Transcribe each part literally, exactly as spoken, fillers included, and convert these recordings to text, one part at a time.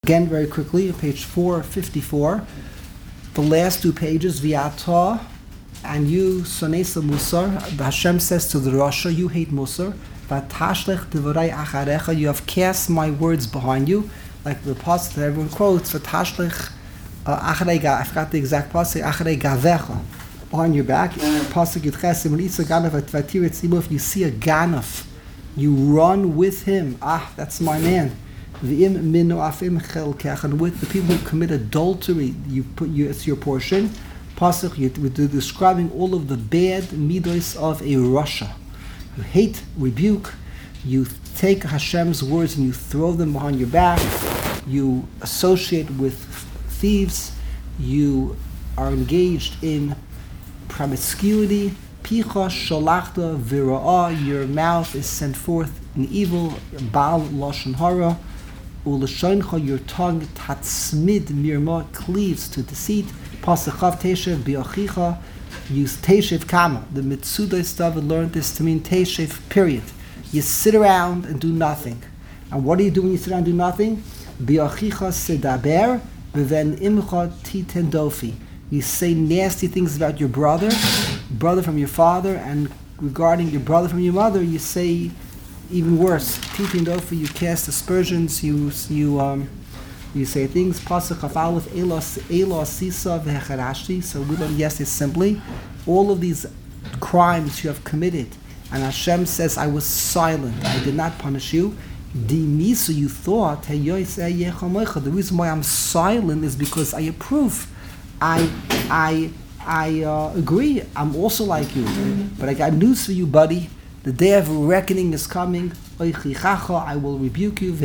Again, very quickly, page four fifty-four. The last two pages, V'ata, and you, Sonesa Musar, Hashem says to the Rasha, you hate Musar. V'tashlech devarai acharecha, you have cast my words behind you. Like the pasuk that everyone quotes, V'tashlech acharei ga, I forgot the exact pasuk, acharei gavecha, behind your back. Pasuk Yitchesim, L'itza ganav v'tvatir etzimu, if you see a ganaf, you run with him. Ah, that's my man. V'im minu afim chelkech, and with the people who commit adultery, you put you, it's your portion. Pasuk, you're describing all of the bad midos of a Rasha. You hate, rebuke, you take Hashem's words and you throw them behind your back, you associate with thieves, you are engaged in promiscuity, picha shalachta vira'ah, your mouth is sent forth in evil, bal lashon hara, ulashoncha, your tongue tatzmid mirma, cleaves to deceit, pasachav teshev biachicha, use teshev kama. The Mitzuda stuff learned this to mean teshev, period. You sit around and do nothing. And what do you do when you sit around and do nothing? Biachicha sedaber, beven imcha titen dofi. You say nasty things about your brother, brother from your father, and regarding your brother from your mother, you say even worse. Titen dofi, you cast aspersions, you you um you say things. Pasuk chafal with elos elos sisa v'hecharashti. So we learn yes is simply all of these crimes you have committed, and Hashem says, I was silent, I did not punish you. Dimisu, you thought, the reason why I'm silent is because I approve. I I I uh, agree. I'm also like you. But I got news for you, buddy. The day of reckoning is coming. I will rebuke you.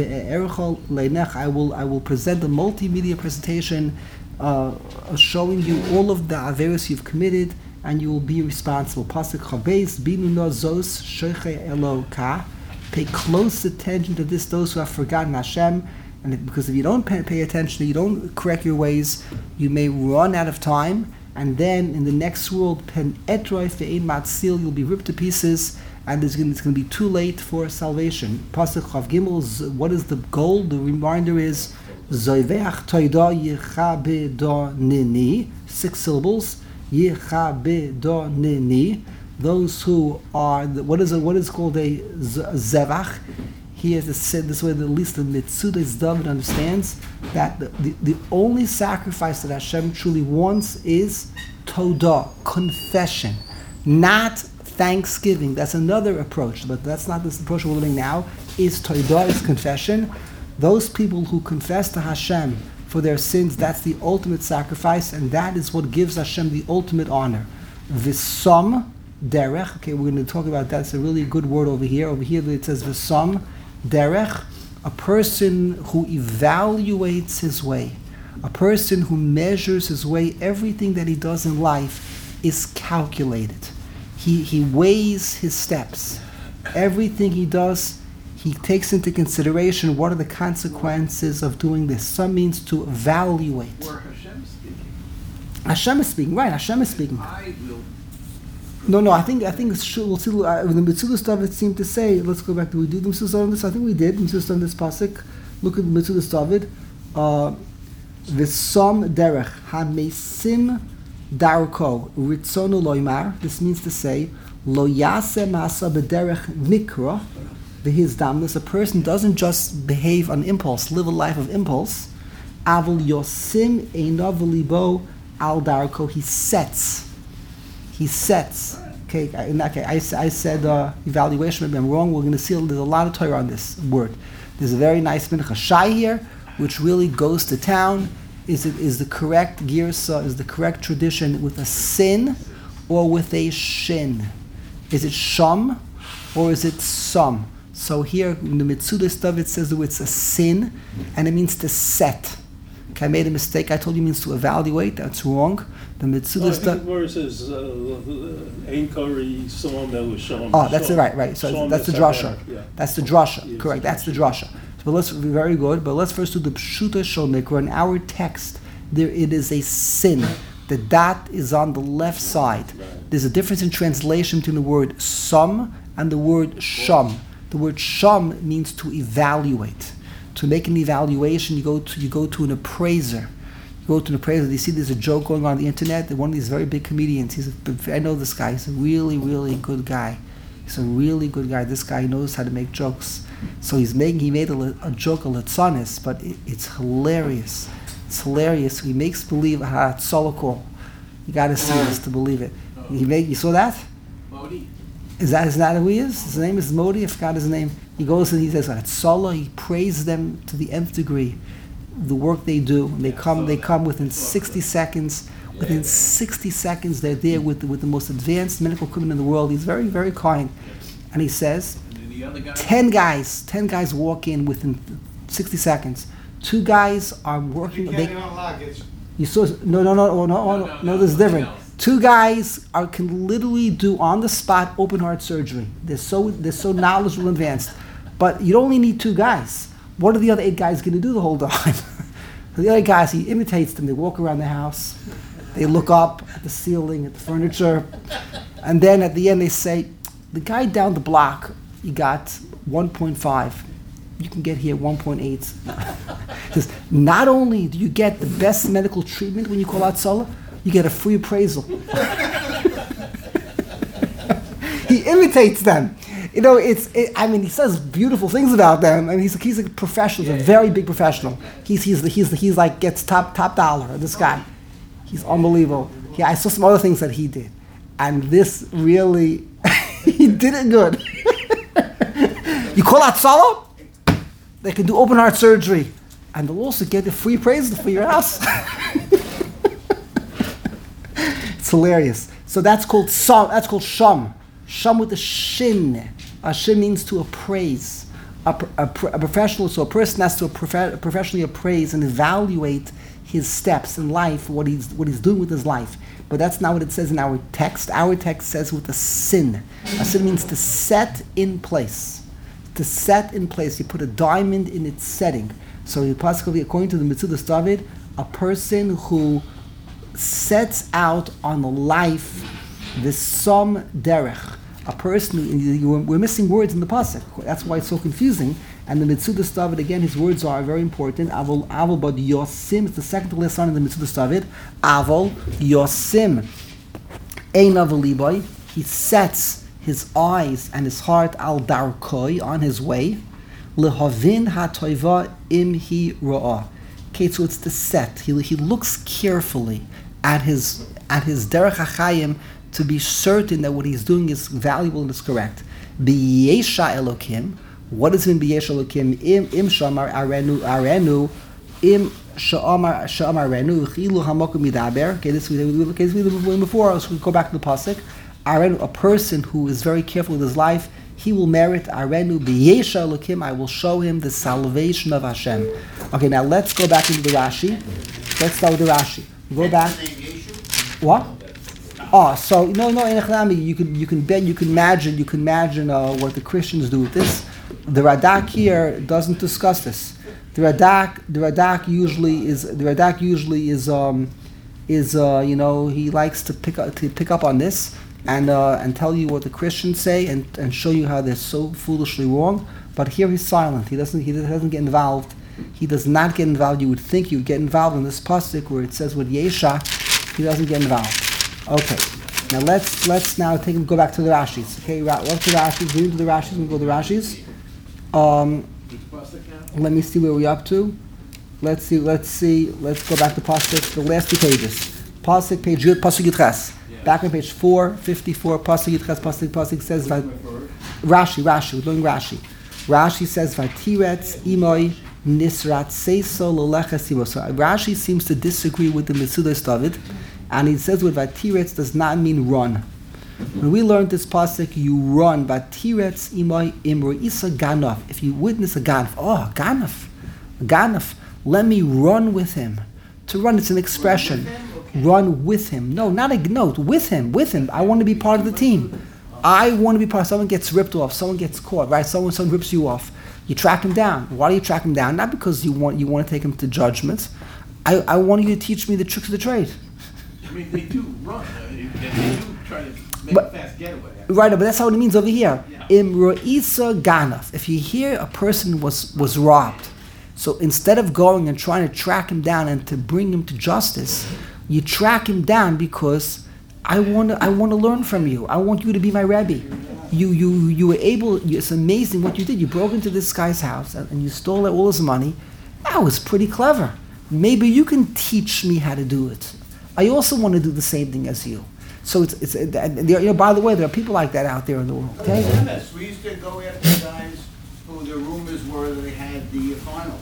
I will I will present a multimedia presentation uh, showing you all of the averos you've committed, and you will be responsible. Pasuk Chabeis binu nozos shoiche eloka. Pay close attention to this, those who have forgotten Hashem, and because if you don't pay, pay attention, you don't correct your ways, you may run out of time, and then in the next world, pen etroi fe'ein matzil, you'll be ripped to pieces, and it's going to be too late for salvation. Pasuk Chav Gimel, what is the goal? The reminder is Zoiveach toida yicha bedonini, six syllables, yicha bedonini. Those who are, the, what is a, what is called a zevach. He has said this way that at least the Mitzudas David understands that the, the, the only sacrifice that Hashem truly wants is todah, confession, not thanksgiving. That's another approach, but that's not this approach we're living now. Is todah, is confession. Those people who confess to Hashem for their sins, that's the ultimate sacrifice, and that is what gives Hashem the ultimate honor. V'som derech. Okay, we're going to talk about that. It's a really good word over here. Over here it says v'som derech, a person who evaluates his way, a person who measures his way. Everything that he does in life is calculated. He he weighs his steps. Everything he does, he takes into consideration what are the consequences of doing this. Some means to evaluate. Or Hashem speaking. Hashem is speaking, right? Hashem is speaking. I will. No, no. I think I think it's true. We'll see. Uh, the Mitzudas stuff it seemed to say. Let's go back. Did we do the Mitzudas on this? I think we did. Mitzudas on this pasuk. Look at the Mitzudas David. V'som derech hamesim darko ritzonu loymar. This means to say lo yaseh masa b'derech mikra v'his damnus. A person doesn't just behave on impulse, live a life of impulse. Avol yosim einav v'libo al darko. He sets. He sets. Okay, in that case, I, I said uh, evaluation. Maybe I'm wrong. We're going to see. There's a lot of Torah on this word. There's a very nice mincha shai here, which really goes to town. Is it is the correct girsa? Is the correct tradition with a sin or with a shin? Is it sham or is it sam? So here in the Mitzuda stuff it says that it's a sin, and it means to set. Okay, I made a mistake. I told you it means to evaluate. That's wrong. The Mitzuda oh, stuff. Where it says Ein Kari Sam that was Sham. Oh, that's it, right, right. So Sham that's the drasha. Yeah. That's the drasha. Yes, correct. That's the drasha. But let's very good. But let's first do the Pshuta Shel Mikra. In our text, there it is a sin. The dot is on the left side. There's a difference in translation between the word sam and the word sham. The word sham means to evaluate. to make an evaluation, you go to you go to an appraiser. You go to an appraiser. You see, there's a joke going on, on the internet. One of these very big comedians. He's a, I know this guy. He's a really, really good guy. He's a really good guy. This guy knows how to make jokes. So he's making. He made a, a joke, a litzanis, but it, it's hilarious. It's hilarious. He makes believe ha tzolokol. You got to see this to believe it. He make. You saw that? Modi. Is that is that who he is? His name is Modi. I forgot his name. He goes and he says Tzala. He praises them to the nth degree. The work they do. And they come. They come within sixty seconds. Within sixty seconds, they're there with the, with the most advanced medical equipment in the world. He's very very kind, and he says, ten guys, ten guys walk in within sixty seconds. Two guys are working. They, you saw no no no no no no, no this is different. Two guys are can literally do on the spot open heart surgery. They're so they're so knowledgeable and advanced. But you only need two guys. What are the other eight guys going to do the whole time? The other guys, he imitates them. They walk around the house. They look up at the ceiling, at the furniture. And then at the end they say, the guy down the block, he got one point five. You can get here one point eight. Because not only do you get the best medical treatment when you call out Salah, you get a free appraisal. He imitates them. You know, it's. It, I mean, he says beautiful things about them. I mean, he's he's a professional, he's a very big professional. He's he's he's he's like gets top top dollar. This guy, he's unbelievable. Yeah, I saw some other things that he did, and this really, he did it good. You call out Salah, they can do open heart surgery, and they'll also get a free appraisal for your house. It's hilarious. So that's called Sam. That's called Sham. Sham with the shin. A shin means to appraise. A, a, a professional, so a person has to prof- professionally appraise and evaluate his steps in life, what he's what he's doing with his life. But that's not what it says in our text. Our text says with a sin. A sin means to set in place. To set in place. You put a diamond in its setting. So possibly, according to the Metzudas David, a person who sets out on the life, the som derech. A person, who, we're missing words in the pasuk. That's why it's so confusing. And the Metzudas David, again, his words are very important. Avol, avol bod yosim. It's the second to last line in the Metzudas David. Avol yosim. Ein avol liboy. He sets his eyes and his heart al darkoi, on his way. Lehavin hatoiva im hi ro'ah. Okay, so it's the set. He he looks carefully at his at his derech hachayim, to be certain that what he's doing is valuable and is correct. B'yesha Elokim. What is in B'yesha Elokim? Im im shamar arenu arenu im shamar shamar arenu chilu hamokum midaber. Okay, this we okay, this we did before. So we go back to the pasuk. Arenu, a person who is very careful with his life, he will merit arenu b'yesha Elokim. I will show him the salvation of Hashem. Okay, now let's go back into the Rashi. Let's start with the Rashi. Go back. What? Oh, so no, no, you can you can bet, you can imagine, you can imagine uh, what the Christians do with this. The Radak here doesn't discuss this. The Radak, the Radak usually is the Radak usually is um is uh you know he likes to pick up to pick up on this and uh, and tell you what the Christians say and, and show you how they're so foolishly wrong. But here he's silent. He doesn't he doesn't get involved. He does not get involved. You would think you would get involved in this pasuk where it says with Yesha. He doesn't get involved. Okay, now let's let's now take go back to the Rashis. Okay, welcome to the Rashis. We're into the Rashis. We go to the Rashis. Um, let me see where we're up to. Let's see. Let's see. Let's go back to Pasuk. The last two pages. Pasuk page Yud Pasuk Yitches. Back on page four fifty-four. Pasuk Yitches. Pasuk Pasuk says Rashi. Rashi. We're doing Rashi. Rashi says Vatiretz Imoy Nisrat Seiso Lolecha Simo. So Rashi seems to disagree with the Metzudas David. And he says with Vatiretz does not mean run. When we learned this pasuk, you run. Vatiretz imay imru isa ganaf. If you witness a ganaf, oh ganaf, ganaf. Let me run with him. To run, it's an expression. Run with him. Okay. Run with him. No, not a note. With him. With him. I want to be part of the team. I want to be part. Someone gets ripped off. Someone gets caught. Right? Someone someone rips you off. You track him down. Why do you track him down? Not because you want you want to take him to judgment. I, I want you to teach me the tricks of the trade. I mean, they do run. Uh, they, they do try to make but, a fast getaway. Right, but that's how it means over here. Yeah. Im ro'isa ganaf. If you hear a person was, was robbed, So instead of going and trying to track him down and to bring him to justice, you track him down because I want to I want to learn from you. I want you to be my Rebbe. You you you were able. It's amazing what you did. You broke into this guy's house and, and you stole all his money. That was pretty clever. Maybe you can teach me how to do it. I also want to do the same thing as you. So it's it's. And there, you know, by the way, there are people like that out there in the world. Okay? Yes, we used to go after guys who the rumors were that they had the finals.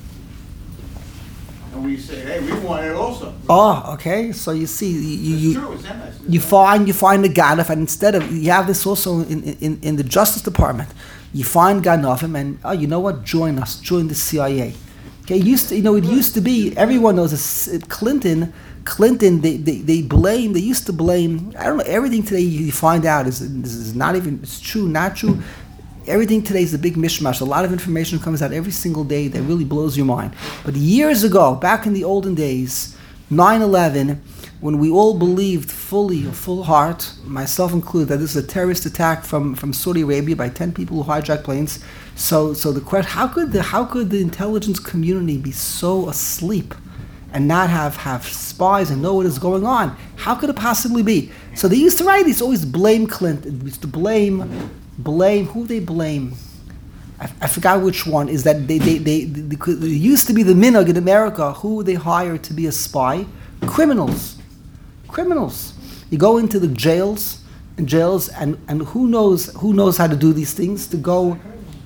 And we say, hey, we want it also. Oh, okay. So you see, you It's you, true, it's M S. you find you find the Ganef, and instead of you have this also in, in, in the Justice Department, you find Ganefim, and oh, you know what? Join us, join the C I A. Okay, it used to, you know, it used to be everyone knows this, Clinton. Clinton, they, they, they blame. They used to blame. I don't know. Everything today you find out is this is not even. It's true, not true. Everything today is a big mishmash. A lot of information comes out every single day that really blows your mind. But years ago, back in the olden days, nine eleven, when we all believed fully, a full heart, myself included, that this is a terrorist attack from, from Saudi Arabia by ten people who hijacked planes. So so the question: How could the how could the intelligence community be so asleep and not have, have spies and know what is going on? How could it possibly be? So they used to write. They used to always blame Clinton. They used to blame. Blame who they blame. I, I forgot which one. Is that they they they, they, they, they used to be the minhag in America. Who they hired to be a spy? Criminals, criminals. You go into the jails and jails, and, and who knows who knows how to do these things? To go.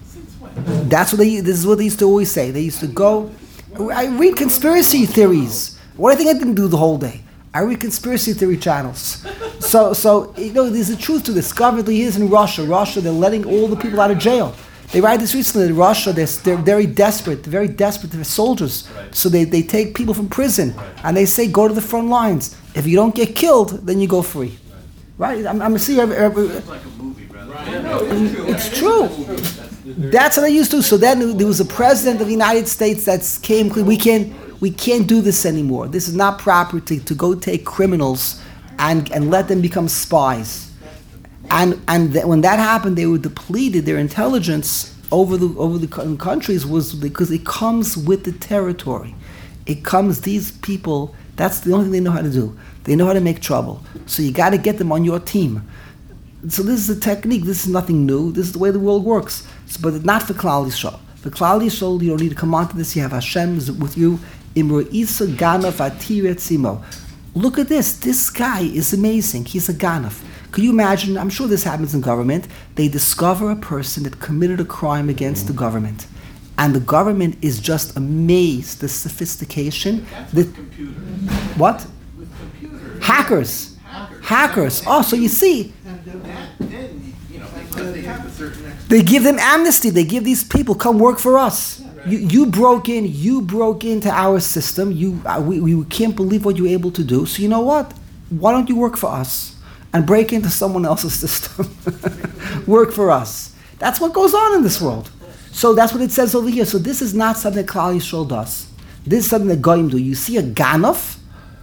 That's what they. This is what they used to always say. They used to go. I read conspiracy theories. What do you think I didn't do the whole day? I read conspiracy theory channels. So, so you know, there's a truth to this. Government is in Russia. Russia, they're letting all the people out of jail. They write this recently. In Russia, they're, they're very desperate. They're very desperate. They're soldiers. Right. So they, they take people from prison, right. And they say, go to the front lines. If you don't get killed, then you go free. Right? I'm, I'm see. Every, every, It's like a movie, brother. Right. No, it's it's true. That's what they used to do. So then there was a president of the United States that came. We can't. We can't do this anymore. This is not proper to, to go take criminals and, and let them become spies. And and th- when that happened, they were depleted. Their intelligence over the over the co- countries was because it comes with the territory. It comes. These people. That's the only thing they know how to do. They know how to make trouble. So you got to get them on your team. So this is a technique. This is nothing new. This is the way the world works. So, but not for Klal Yisrael. For Klal Yisrael, you don't need to come onto this. You have Hashem with you. Imro'isa Ganaf Atiret Simo. Look at this. This guy is amazing. He's a Ganaf. Could you imagine? I'm sure this happens in government. They discover a person that committed a crime against the government. And the government is just amazed. The sophistication. That's The, with computers. what? With computers. Hackers. Hackers. Hackers. Oh, so you see, That, then, you know, because they have a certain expertise. they give them amnesty. They give these people, come work for us. You, you broke in. You broke into our system. You, uh, we, we can't believe what you were able to do. So you know what? Why don't you work for us and break into someone else's system? Work for us. That's what goes on in this world. So that's what it says over here. So this is not something that Klal Yisrael does. This is something that Goyim do. You see a Ganaf?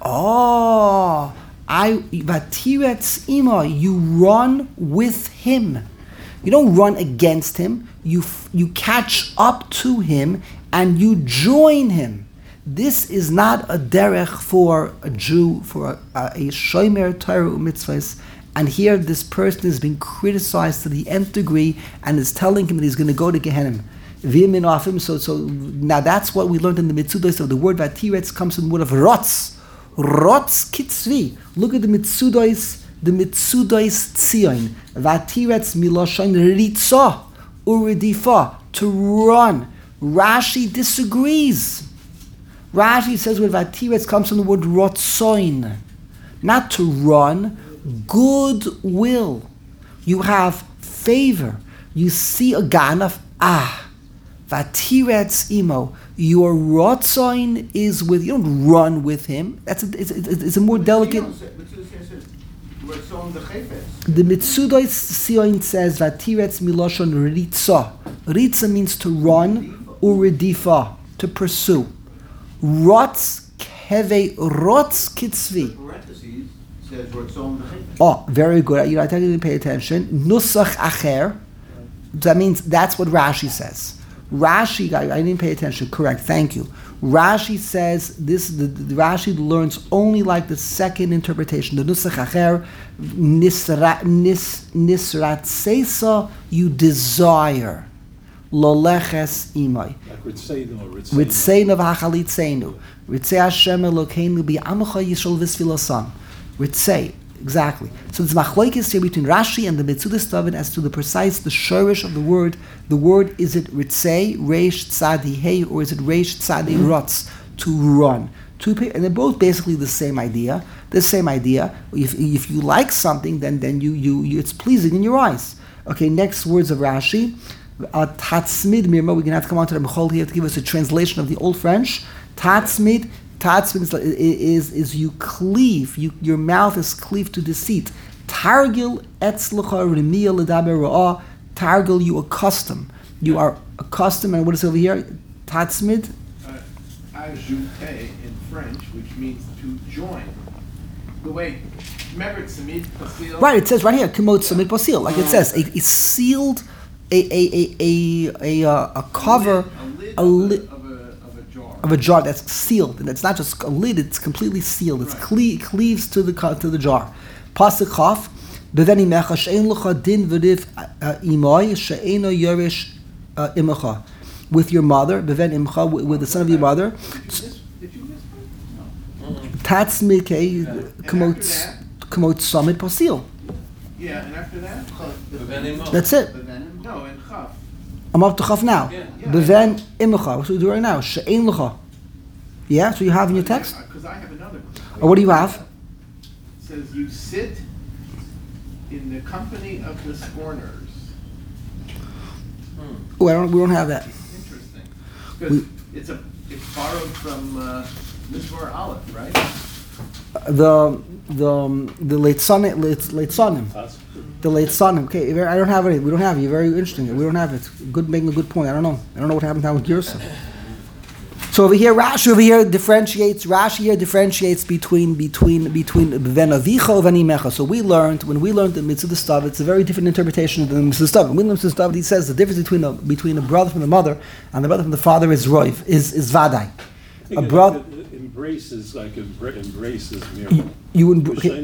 Oh, I vatiretz ima. You run with him. You don't run against him. You f- you catch up to him and you join him. This is not a derech for a Jew, for a, a, a shomer Torah u'mitzvahs. And here this person is being criticized to the nth degree and is telling him that he's going to go to Gehenna. V'yimin afim. So so now that's what we learned in the Mitzudos. So the word vatiretz comes from the word of rotz. Rotz kitzvi. Look at the Mitzudos. The Mitzudos Tzion, Vatiretz Miloshan Ritza Uridifa, to run. Rashi disagrees. Rashi says where Vatiretz comes from the word Rotzoin, not to run, goodwill. You have favor. You see a Ganaf, ah, Vatiretz Imo. Your Rotzoin is with, you don't run with him. That's a, it's, it's, it's a more delicate. The Mitzudos Sion says Vatiretz Miloshon Ritza. Ritza means to run, Uridifa, to pursue. Rotz keve rotz kitzvi. Oh, very good. You know, I tell you to pay attention. Nusach acher. That means that's what Rashi says. Rashi, I, I didn't pay attention. Correct. Thank you. Rashi says this. The, the Rashi learns only like the second interpretation. The nusach acher nisra nis nisratzesa, you desire loleches imay. Like Ritzeinu or Ritzeinu. Ritzeinu v'hachalitzenu. Ritzei Hashem Elokeinu bi'amecha Yisrael v'sfilasam. Ritzei. Exactly. So there's machlokes here between Rashi and the Metzudas David as to the precise, the shorish of the word. The word, is it ritzei, reish tzadi hey, or is it reish tzadi rotz, to run? Two, and they're both basically the same idea. The same idea. If, if you like something, then then you, you you it's pleasing in your eyes. Okay. Next words of Rashi. Uh, Tatzmid mirma. We're gonna have to come on to the Mechol here to give us a translation of the Old French. Tatzmid. Tatzmid is, is, is you cleave, you, your mouth is cleaved to deceit. Targil etzlecha remia ledaber ra'ah. Targil, you accustom. You are accustomed, and what is over here? Tatzmid? Uh, ajouter in French, which means to join. The way, remember tzimid pasil? Right, it says right here, kimot tzimid pasil. Like it says, a, a sealed, a, a, a, a, a, a cover, A lid, a of, lid. a, of, a, of a jar. Of a jar that's sealed, and it's not just a lid; it's completely sealed. It's Right. cle- cleaves to the to the jar. Pasuk Chaf, beveni mecha she'en lecha din v'riv imay she'eno yorish imacha. With your mother, beven imcha, with, with the son of your mother. Did you miss, did you miss one? No. Tats mikei And kamot after kamot summit pasil. Yeah, and after that? Bevenimo. That's it. No, in Chaf. I'm up to Chaf now. Yeah. Yeah. Beven imcha. What do we do right now? She'en lecha. Yeah, so you have in your text. Because I have another one. Or what do you have? It says, you sit in the company of the scorners. Oh, I don't. We don't have that. Interesting. Because it's a, it's borrowed from uh, Mizmor Aleph, right? The the um, the late son late late sonim. The late son. Okay, I don't have it. We don't have it. You're very interesting. We don't have it. Good, making a good point. I don't know. I don't know what happened now with Gersa. So over here, Rashi over here differentiates. Rashi here differentiates between between between ben avicha and imecha. So we learned when we learned the mitzvah stuff. It's a very different interpretation than the mitzvah stuff. When we learned mitzvah stuff, he says the difference between a, between a brother from the mother and the brother from the father is roiv, is is vadai. A brother. Embraces like embra- embraces You, mirmo. you embr- okay.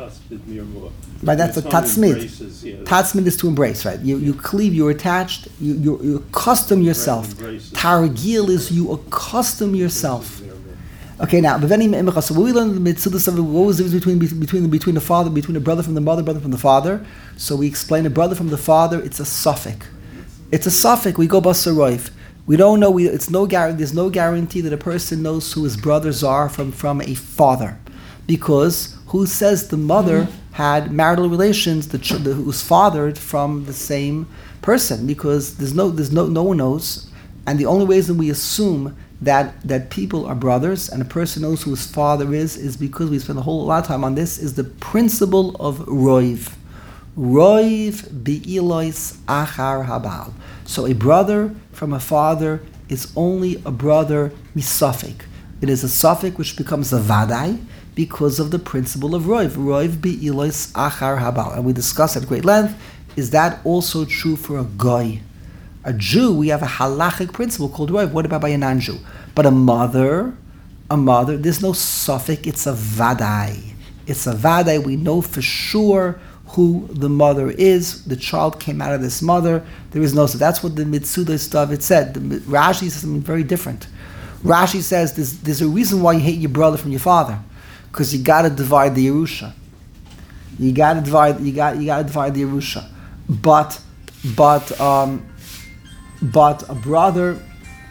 Right, that's a tatzmid. Tatzmid is to embrace, right? You you cleave, you're attached, you you, you accustom yourself. embraces. Targil is you accustom yourself. Okay, now, so when we learn the mitzvah, what was the difference between between between the father, between the brother from the mother, brother from the father? So we explain a brother from the father. It's a suffix. It's a suffix. We go basaroif. We don't know. We, it's no guarantee. There's no guarantee that a person knows who his brothers are from, from a father, because who says the mother had marital relations, the, ch- the who was fathered from the same person? Because there's no there's no no one knows, and the only reason we assume that that people are brothers and a person knows who his father is is because we spend a whole lot of time on this. Is the principle of roiv, roiv be'ilois achar habal. So a brother from a father is only a brother misafik. It is a suffix which becomes a vadai because of the principle of roiv. Roiv be'ilois achar habal. And we discussed at great length, is that also true for a goy? A Jew, we have a halachic principle called roiv. What about by a non-Jew? But a mother, a mother, there's no suffix, it's a vadai. It's a vadai, we know for sure who the mother is. The child came out of this mother. There is no, so that's what the Mitzuda stuff it said. The, Rashi says something very different. Rashi says there's, there's a reason why you hate your brother from your father, because you got to divide the Yerusha. You got to divide. You got you got to divide the Yerusha. But but um, but a brother.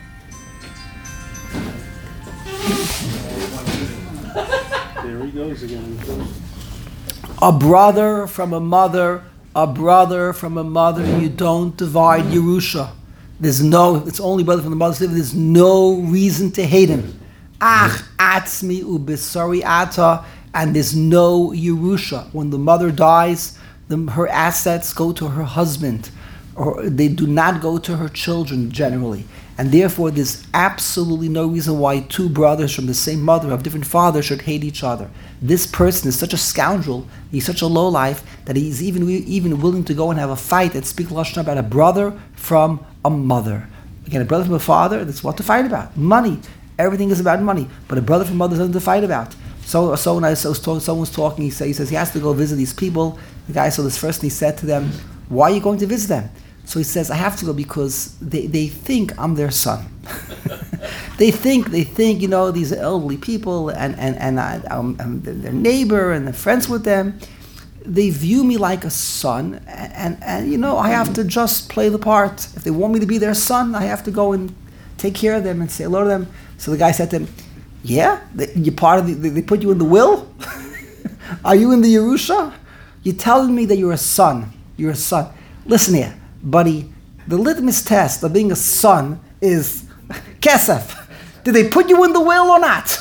There he goes again. A brother from a mother, a brother from a mother, you don't divide Yerusha. There's no, it's only brother from the mother. There's no reason to hate him. Ach, atzmi ubisari ata, and there's no Yerusha. When the mother dies, the, her assets go to her husband, or they do not go to her children generally. And therefore, there's absolutely no reason why two brothers from the same mother of different fathers should hate each other. This person is such a scoundrel, he's such a lowlife, that he's even even willing to go and have a fight and speak lashon about a brother from a mother. Again, a brother from a father, that's what to fight about. Money. Everything is about money. But a brother from a mother is nothing to fight about. So, so when I was talking, someone was talking, he, said, he says he has to go visit these people. The guy saw this first and he said to them, why are you going to visit them? So he says, I have to go because they, they think I'm their son. they think, they think, you know, these elderly people and, and, and I, I'm, I'm their neighbor and they're friends with them. They view me like a son and, and, and, you know, I have to just play the part. If they want me to be their son, I have to go and take care of them and say hello to them. So the guy said to him, yeah, they, you're part of the, they, they put you in the will? Are you in the Yerusha? You're telling me that you're a son. You're a son. Listen here, buddy, the litmus test of being a son is kesef. Did they put you in the will or not?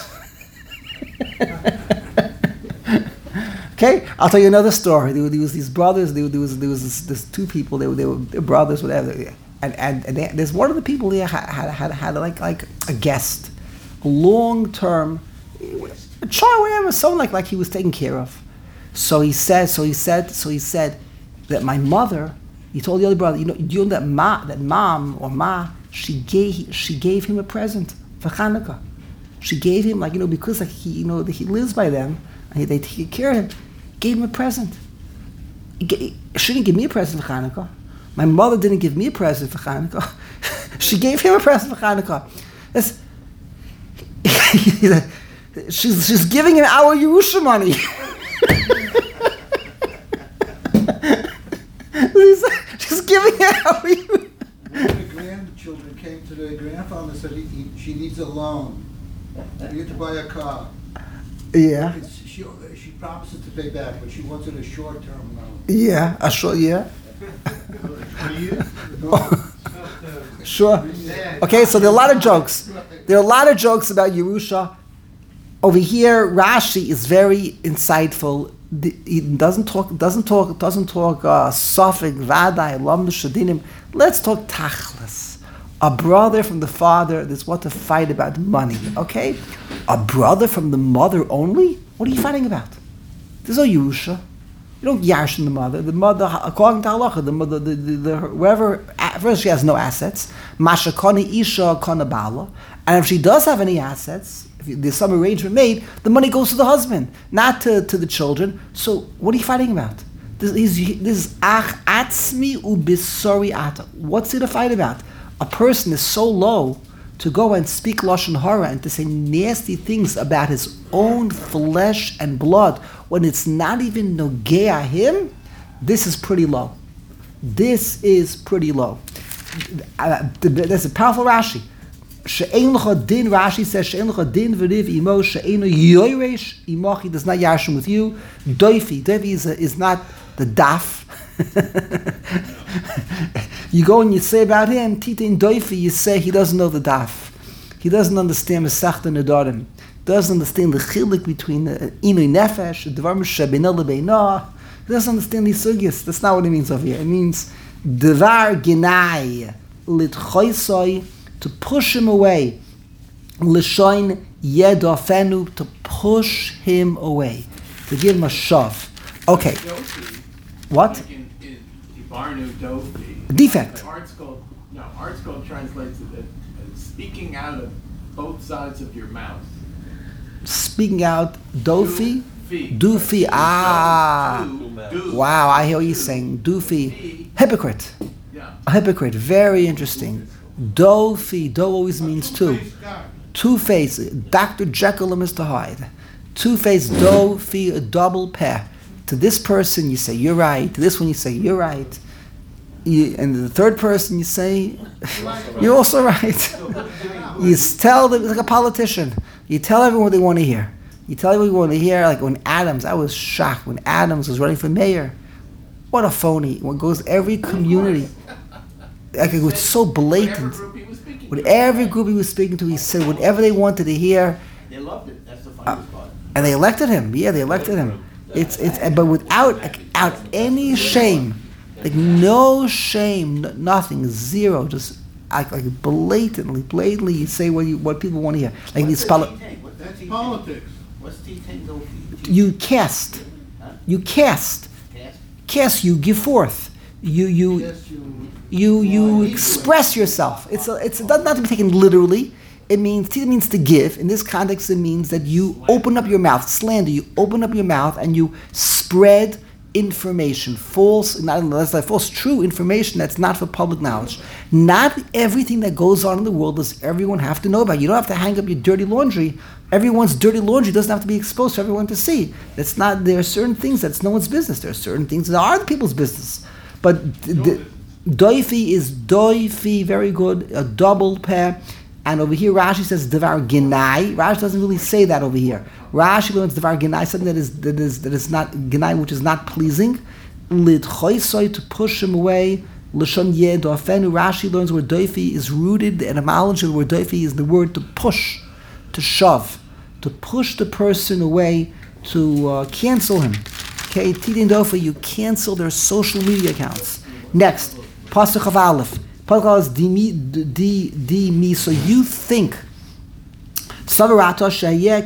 Okay, I'll tell you another story. There, there was these brothers. There, there was there was this, this two people. They were they were brothers, whatever. And and, and they, there's one of the people there had had, had, had like like a guest, a long term, a child, whatever, someone like like he was taken care of. So he said. So he said. So he said that my mother. He told the other brother, you know, you know that ma, that mom or ma, she gave she gave him a present for Hanukkah. She gave him like you know because like he you know he lives by them and they take care of him. Gave him a present. Gave, she didn't give me a present for Hanukkah. My mother didn't give me a present for Hanukkah. She gave him a present for Hanukkah. That's, she's, she's giving him our Yerusha money. she's, she's giving him our Yerusha. One of the grandchildren came to their grandfather and said he, he, she needs a loan. We need to buy a car. Yeah. It's, she, she promises to pay back, but she wants it a short-term loan. Yeah, a short, yeah. Sure. Okay, so there are a lot of jokes. There are a lot of jokes about Yerusha. Over here, Rashi is very insightful. He doesn't talk, doesn't talk, doesn't talk. Uh, Safek, Vadai, Lamdu Shadinim. Let's talk Tachlis. A brother from the father. That's what to fight about money. Okay, a brother from the mother only. What are you fighting about? There's no Yerusha. You don't yarshin the mother. The mother, according to halacha, the mother, the, the, the whoever, first she has no assets. Masha kani isha kana bala, and if she does have any assets, if there's some arrangement made, the money goes to the husband, not to, to the children. So what are you fighting about? This is this is ach atzmi ubisori ata. What's it to fight about? A person is so low to go and speak lashon hara and to say nasty things about his own flesh and blood when it's not even nogea him, this is pretty low. This is pretty low. Uh, there's a powerful Rashi. She'ein l'cha din, Rashi says, she'ein l'cha din v'riv imo she'einu yoyresh imochi, does not yashim with you. Doifi, doifi is, a, is not the daf. You go and you say about him, titin doifi, you say he doesn't know the daf. He doesn't understand Masechta Nedarim. Doesn't understand the chilik between inui nefesh, dvarim shebeinah lebeinah. He doesn't understand these sugyas. That's not what it means over here. It means dvar ginai litchoisoi, to push him away. L'shoin yedofenu, to push him away, to give him a shove. Okay. What? Like in, in Ibarnu Dofi. Defect. Art School, no, Art School translates it as speaking out of both sides of your mouth. Speaking out, dofi, Doofy. doofy. Ah, Do, do. wow! I hear what you're saying. Doofy, hypocrite. Yeah. A hypocrite. Very interesting. Dofi. Do always means two. Two-face. Doctor Jekyll and Mister Hyde. Two-face. Dofi. A double pair. To this person, you say you're right. To this one, you say you're right. You, and the third person, you say you're also right. You tell them like a politician. You tell everyone what they want to hear. You tell everyone what they want to hear. Like when Adams, I was shocked when Adams was running for mayor. What a phony! What goes every community. Like it was so blatant. With every group he was speaking to, he said whatever they wanted to hear. They loved it. That's the funniest part. And they elected him. Yeah, they elected him. It's it's but without without any shame, like no shame, n- nothing, zero, just like, like blatantly, blatantly, you say what you what people want to hear. Like these poli- That's politics. What's T ten Dofi? you cast, Huh? you cast, Cast? cast. You give forth. You you Yes, you. you you Well, express yourself. It's a, it's not not to be taken literally. It means it means to give. In this context, it means that you open up your mouth. Slander. You open up your mouth and you spread information, false, not unless like false, true information that's not for public knowledge. Not everything that goes on in the world does everyone have to know about. You don't have to hang up your dirty laundry. Everyone's dirty laundry doesn't have to be exposed for everyone to see. That's not. There are certain things that's no one's business. There are certain things that are other people's business. But d- d- doifi is doifi, very good, a double pair. And over here, Rashi says devar ginai. Rashi doesn't really say that over here. Rashi learns devar ginai, something that is that is that is not ginai, which is not pleasing. Lidchoisoi, to push him away. Lashon yedofenu. Rashi learns where doifi is rooted. The etymology of the word doifi is the word to push, to shove, to push the person away, to uh, cancel him. Okay, tidin dofa, you cancel their social media accounts. Next, pasuk of Aleph. Pasuk is di mi, di di mi. So you think. The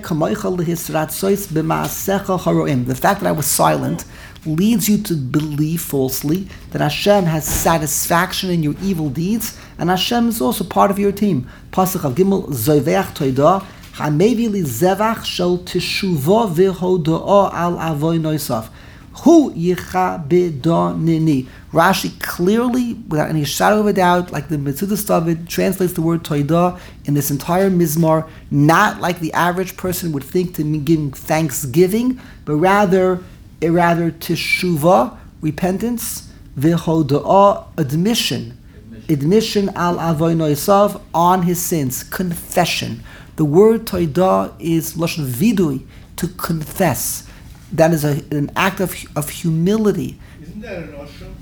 fact that I was silent leads you to believe falsely that Hashem has satisfaction in your evil deeds, and Hashem is also part of your team. Pasuk of Gimel, Zoveach Toida, Hamevi li Zevach shel Teshuva v'hodoa al avoy noisav. Hu yicha b'donini. Rashi clearly, without any shadow of a doubt, like the Metzudas David, translates the word Toida in this entire Mizmar, not like the average person would think to mean giving thanksgiving, but rather, a rather teshuva, repentance, v'hodoa, admission, admission al avoy noisav, on his sins, confession. The word Toida is lashon vidui, to confess. That is a, an act of of humility. Isn't that an ashram?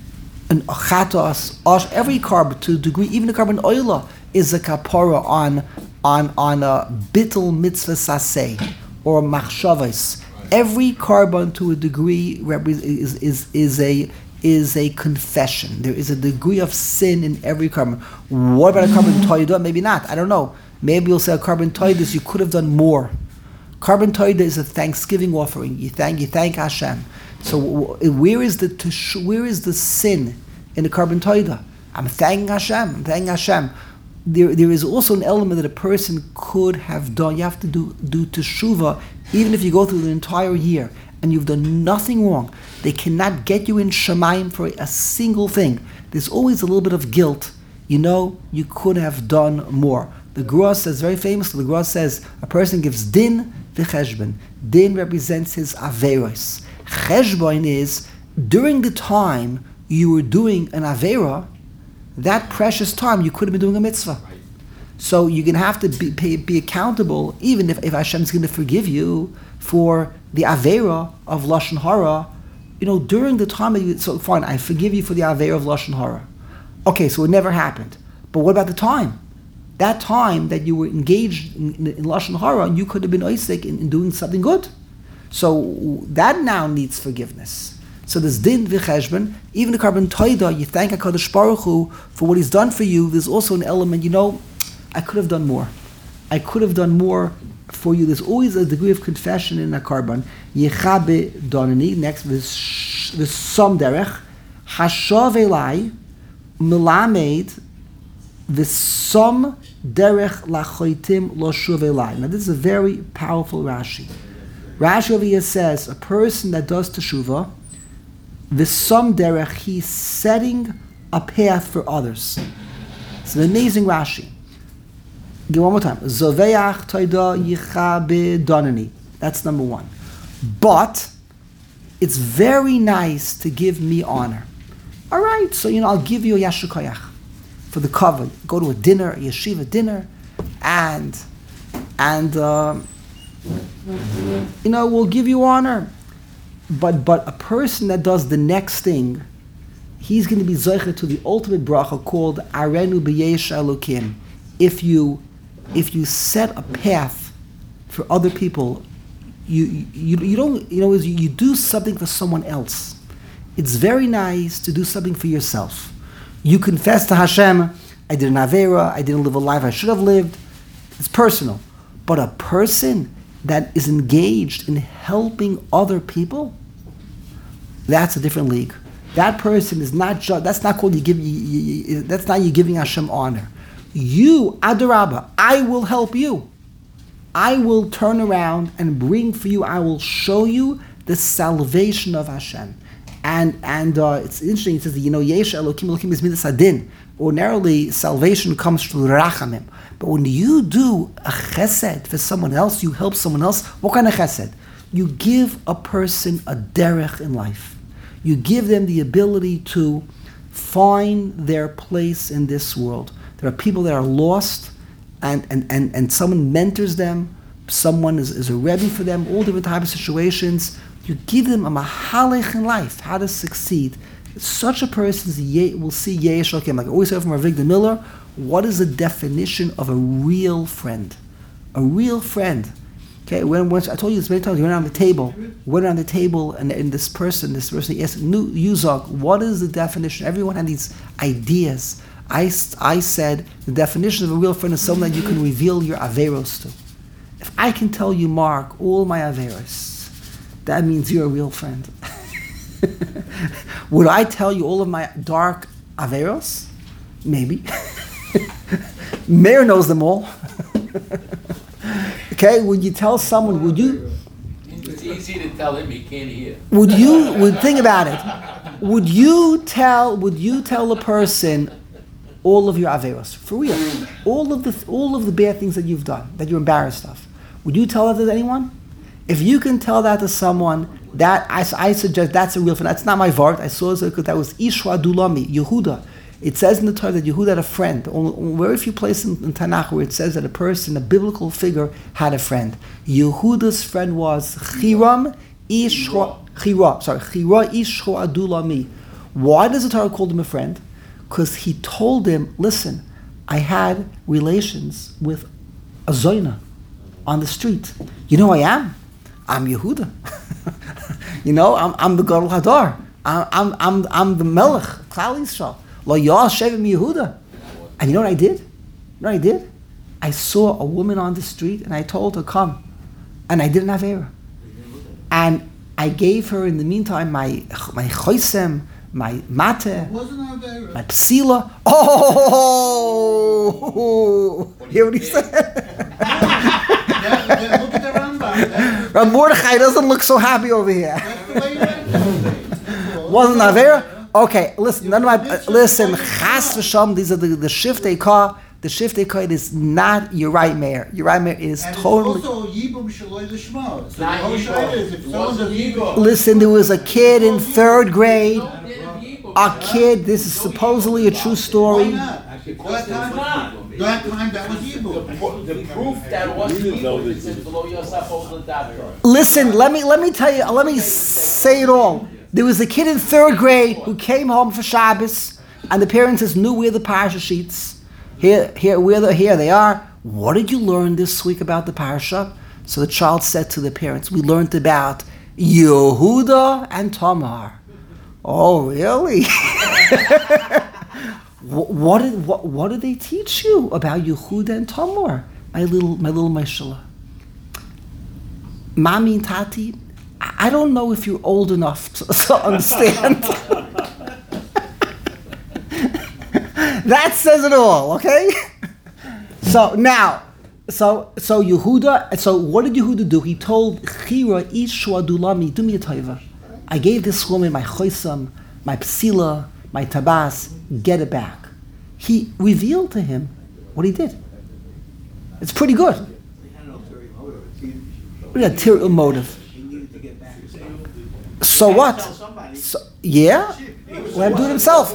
An achatos, osh, every carbon to a degree, even the carbon oila is a kapara on on on a bittul mitzvah saseh or machshavos. Every carbon to a degree is is is a is a confession. There is a degree of sin in every carbon. What about a carbon toida? Maybe not. I don't know. Maybe you'll say a carbon toida, you could have done more. Carbon toida is a thanksgiving offering. You thank you thank Hashem. So where is the where is the sin in the carbon toida? I'm thanking Hashem. I'm thanking Hashem. There there is also an element that a person could have done. You have to do do teshuva, even if you go through the entire year and you've done nothing wrong. They cannot get you in Shemayim for a single thing. There's always a little bit of guilt. You know, you could have done more. The Gra says very famously. The Gra says a person gives din v'cheshbon. Din represents his averos. Cheshbon is during the time you were doing an avera, that precious time you could have been doing a mitzvah. So you're going to have to be, be, be accountable, even if, if Hashem is going to forgive you for the avera of lashon hara. You know, during the time that you, so fine, I forgive you for the avera of lashon hara. Okay, so it never happened. But what about the time? That time that you were engaged in, in, in lashon hara, and you could have been oisek in, in doing something good. So that now needs forgiveness. So there's din v'cheshbon, even the carbon toida, you thank HaKadosh Baruch Hu for what He's done for you. There's also an element, you know, I could have done more. I could have done more for you. There's always a degree of confession in a carbon. Yechabe donani, next, with some derech, hashav elai, melamed, v'som derech lachoitim lo shuv elai. Now this is a very powerful Rashi. Rashi over here says, a person that does teshuvah, v'som derech, he's setting a path for others. It's an amazing Rashi. Give one more time. Zoveach toida yicha b'donani. That's number one. But it's very nice to give me honor. All right, so you know I'll give you a yasher koyach for the cover. Go to a dinner, a yeshiva dinner, and and um, you know we'll give you honor. But but a person that does the next thing, he's going to be zocher to the ultimate bracha called arenu b'yesh elokim. If you if you set a path for other people, you you you don't you know you, you do something for someone else. It's very nice to do something for yourself. You confess to Hashem, I did an avera, I didn't live a life I should have lived. It's personal. But a person that is engaged in helping other people, that's a different league. that person is not just, that's not called you give, you, you, you, that's not you giving Hashem honor. You, Adarabba, I will help you. I will turn around and bring for you, I will show you the salvation of Hashem. And and uh, it's interesting, it says, you know, Yesh Elokim Elokim is Midas Adin. Ordinarily, salvation comes through Rachamim. But when you do a chesed for someone else, you help someone else, what kind of chesed? You give a person a derech in life. You give them the ability to find their place in this world. There are people that are lost, and, and, and, and someone mentors them, someone is, is a rebbe for them, all different types of situations. You give them a mahalech in life, how to succeed. Such a person will see Yesh Elokim. Like I always heard from Avigdor Miller, what is the definition of a real friend? A real friend. Okay, when once I told you this many times, we went around the table, went around the table, and, and this person, this person asked, Yuzak, what is the definition? Everyone had these ideas. I, I said, the definition of a real friend is someone that you can reveal your averos to. If I can tell you, Mark, all my averos, that means you're a real friend. Would I tell you all of my dark averos? Maybe. Mayor knows them all. Okay, would you tell someone, would you? It's easy to tell him, he can't hear. Would you, would think about it, would you tell, would you tell a person all of your averos? For real. All of the, all of the bad things that you've done, that you're embarrassed of. Would you tell that to anyone? If you can tell that to someone, that I, I suggest that's a real friend. That's not my vart. I saw it because that was Ishwa Dulami, Yehuda. It says in the Torah that Yehuda had a friend. Only, very few places in, in Tanakh where it says that a person, a biblical figure, had a friend. Yehuda's friend was Chiram Ishwa, Chira, sorry, Chira Ishwa Adulami. Why does the Torah call him a friend? Because he told him, listen, I had relations with a Zoyna on the street. You know who I am? I'm Yehuda. You know, I'm, I'm the Gadol Hadar. I'm, I'm, I'm, I'm the Melech, Klal Yisrael. Lo Yah Shevim Yehuda. And you know what I did? You know what I did? I saw a woman on the street and I told her, come. And I didn't have error. And I gave her in the meantime my my choisem, my mate, my psila. Oh! Hear what he said? Look at the Rambam. Rav Mordechai doesn't look so happy over here. That's the way you read it. Wasn't Avera? Okay, listen, none of my, uh, listen, Chas v'sham, these are the, the shiftei ka. The shiftei ka, it is not your right mayor. Your right mayor is And totally. it's also Yibum Shaloi Lishma. So the Not whole Yibum. shayla is if It someone's a wasn't Yibum. Listen, there was a kid in third grade. A kid, this is supposedly a true Why story. not? That time, that time that was Yibum. The proof that was evil is in below yourself over the doctor. Listen, let me let me tell you, let me say it all. There was a kid in third grade who came home for Shabbos, and the parents just knew where the parsha sheets. Here, here, where the here they are. What did you learn this week about the parsha? So the child said to the parents, "We learned about Yehuda and Tamar." Oh, really? what did what, what did they teach you about Yehuda and Tamar? My little my little Maishala. Mommy and Tati, I don't know if you're old enough to, to understand. That says it all, okay? So now, so so Yehuda, so what did Yehuda do? He told Chira Ishwa Dulami, do me a taiva. I gave this woman my choisam, my psila, my tabas, get it back. He revealed to him what he did. It's pretty good. What a terrible motive. So what? So, yeah? Let him do it himself.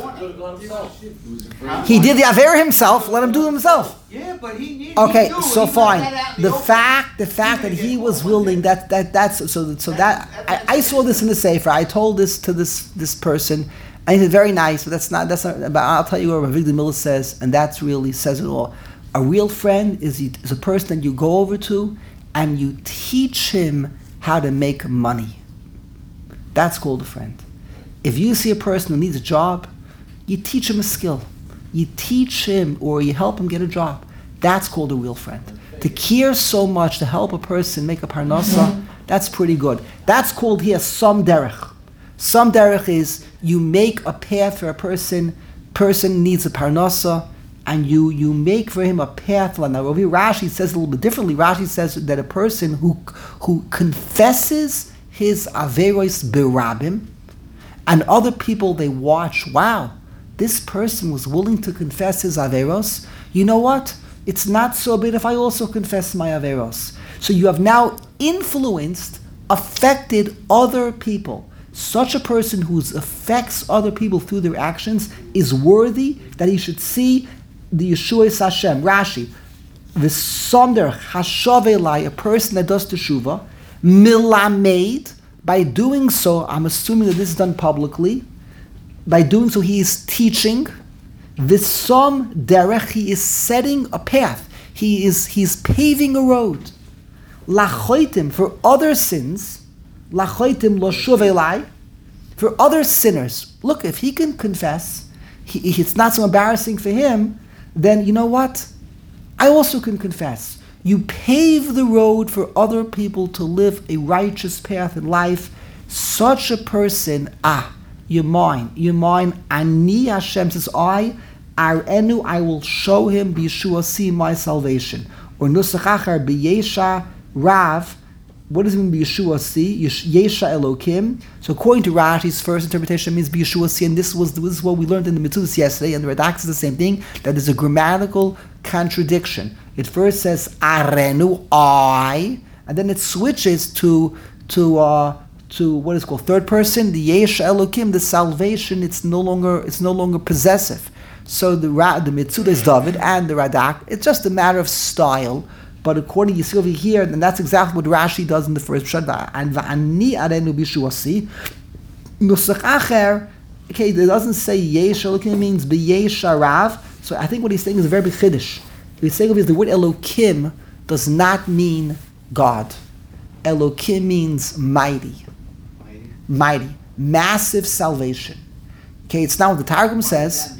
He did the Aver himself, let him do it himself. Yeah, but he needed. Okay, he knew. so He fine. let that out in The open. fact, the fact that he was willing, that that that's so so that I, I saw this in the Sefer. I told this to this this person, and he said very nice, but that's not that's not. But I'll tell you what Avigdor Miller says, and that's really says it all. A real friend is is a person that you go over to, and you teach him how to make money. That's called a friend. If you see a person who needs a job, you teach him a skill. You teach him or you help him get a job. That's called a real friend. To care so much to help a person make a parnasa, that's pretty good. That's called here some derech. Some derech is you make a path for a person. Person needs a parnasa, and you you make for him a path. Now, over here, Rashi says a little bit differently. Rashi says that a person who who confesses his averos berabim, and other people they watch. Wow, this person was willing to confess his averos. You know what? It's not so bad if I also confess my averos. So you have now influenced, affected other people. Such a person who affects other people through their actions is worthy that he should see the Yeshua's Hashem. Rashi, v'sonder hashav elai, a person that does teshuva, milamed, by doing so, I'm assuming that this is done publicly, by doing so he is teaching, v'som derech, he is setting a path, he is he's paving a road, lachoitim, for other sins, lachoitim lo shuv elai, for other sinners. Look, if he can confess, he, it's not so embarrassing for him, then you know what? I also can confess. You pave the road for other people to live a righteous path in life. Such a person, ah, you're mine, you're mine. Ani Hashem says, I, Arenu, I will show him B'Yeshua, see my salvation. Or Nusach Achar B'Yesha Rav. What does it mean B'Yeshua see? Yesha Elokim. So according to Rashi's first interpretation, it means B'Yeshua see, and this was this is what we learned in the Mitzvahs yesterday, and the Radak is the same thing, that there's a grammatical contradiction. It first says Arenu, I, and then it switches to to uh, to what is called third person, the Yesha Elokim, the salvation, it's no longer it's no longer possessive. So the the Mitzvah is David and the Radak, it's just a matter of style. But according, you see over here, and that's exactly what Rashi does in the first pshat. And va'ani arenu b'shuasi. Nusach acher. Okay, it doesn't say yesha. Elokim, it means b'yesha rav. So I think what he's saying is a very big chiddush. He's saying over here, the word Elokim does not mean God. Elokim means mighty, Mighty. mighty, massive salvation. Okay, it's now what the Targum says.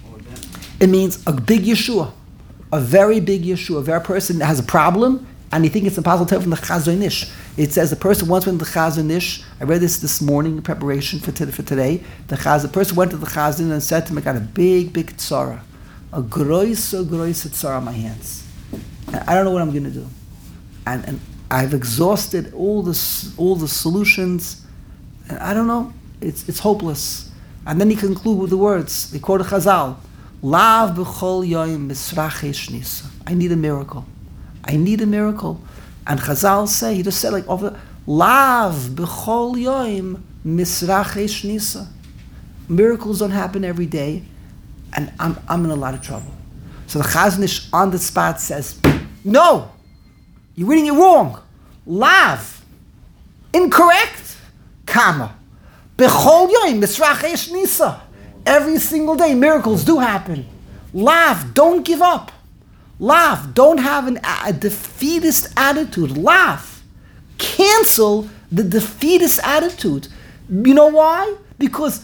It means a big Yeshua. A very big Yeshua, a very person that has a problem, and you think it's impossible to tell from the Chazon Ish. It says the person once went to the Chazon Ish. I read this this morning in preparation for, t- for today. The, Chaz, the person went to the Chazon and said to him, I got a big, big tzara. A grois, a grois tzara on my hands. And I don't know what I'm going to do. And and I've exhausted all the, all the solutions, and I don't know. It's it's hopeless. And then he concludes with the words, they quote a Chazal, Lav b'chol yoyim misrachesh nisa. I need a miracle. I need a miracle. And Chazal say, he just said like over, Lav b'chol yoyim misrachesh nisa. Miracles don't happen every day, and I'm I'm in a lot of trouble. So the Chazon Ish on the spot says, no, you're reading it wrong. Lav, incorrect. Kama, b'chol yoyim misrachesh nisa. Every single day, miracles do happen. Laugh, don't give up. Laugh, don't have an, a defeatist attitude. Laugh. Cancel the defeatist attitude. You know why? Because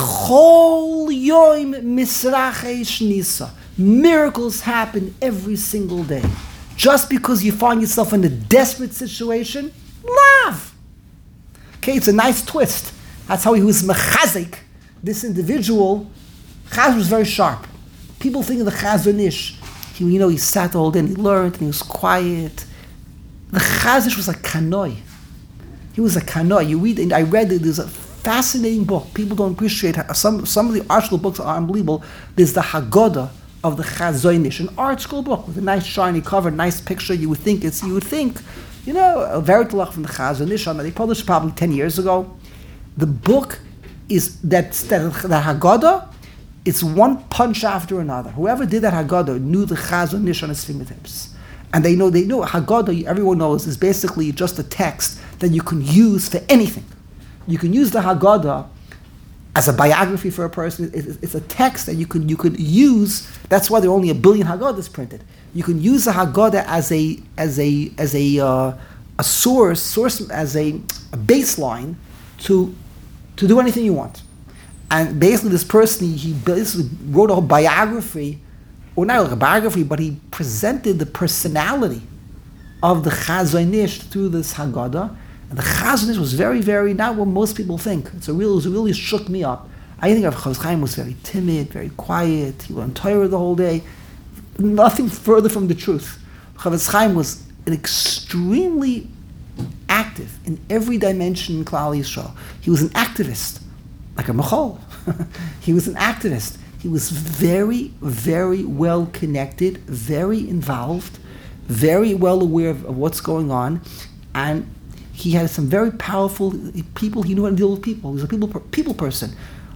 Bechol Yom Misrachesh Nisa. Miracles happen every single day. Just because you find yourself in a desperate situation, laugh. Okay, it's a nice twist. That's how he was mechazik. This individual, Chaz was very sharp. People think of the Chazon Ish. He, you know, he sat all day and he learned and he was quiet. The Chazon Ish was a kanoi. He was a kanoi. You read, and I read it. There's a fascinating book. People don't appreciate how, some some of the art school books are unbelievable. There's the Haggadah of the Chazon Ish, an art school book with a nice shiny cover, nice picture. You would think it's you would think, you know, a Veritalach from the Chazon Ish. They published probably ten years ago. The book is that, that the Haggadah, it's one punch after another. Whoever did that Haggadah knew the Chazon Ish on his fingertips. And they know, they know Haggadah, everyone knows, is basically just a text that you can use for anything. You can use the Haggadah as a biography for a person. It's a text that you can you could use. That's why there are only a billion Haggadahs printed. You can use the Haggadah as a as a as a uh, a source source as a, a baseline to to do anything you want. And basically this person, he basically wrote a whole biography, or not like a biography, but he presented the personality of the Chazon Ish through this Haggadah. And the Chazon Ish was very, very, not what most people think. It's a real, it really shook me up. I think of Chofetz Chaim was very timid, very quiet. He went on Torah the whole day. Nothing further from the truth. Chofetz Chaim was an extremely active in every dimension in Klal Yisrael. He was an activist, like a Machol. He was an activist. He was very, very well connected, very involved, very well aware of, of what's going on, and he had some very powerful people. He knew how to deal with people. He was a people people person.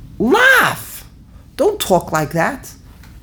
Laugh! Don't talk like that.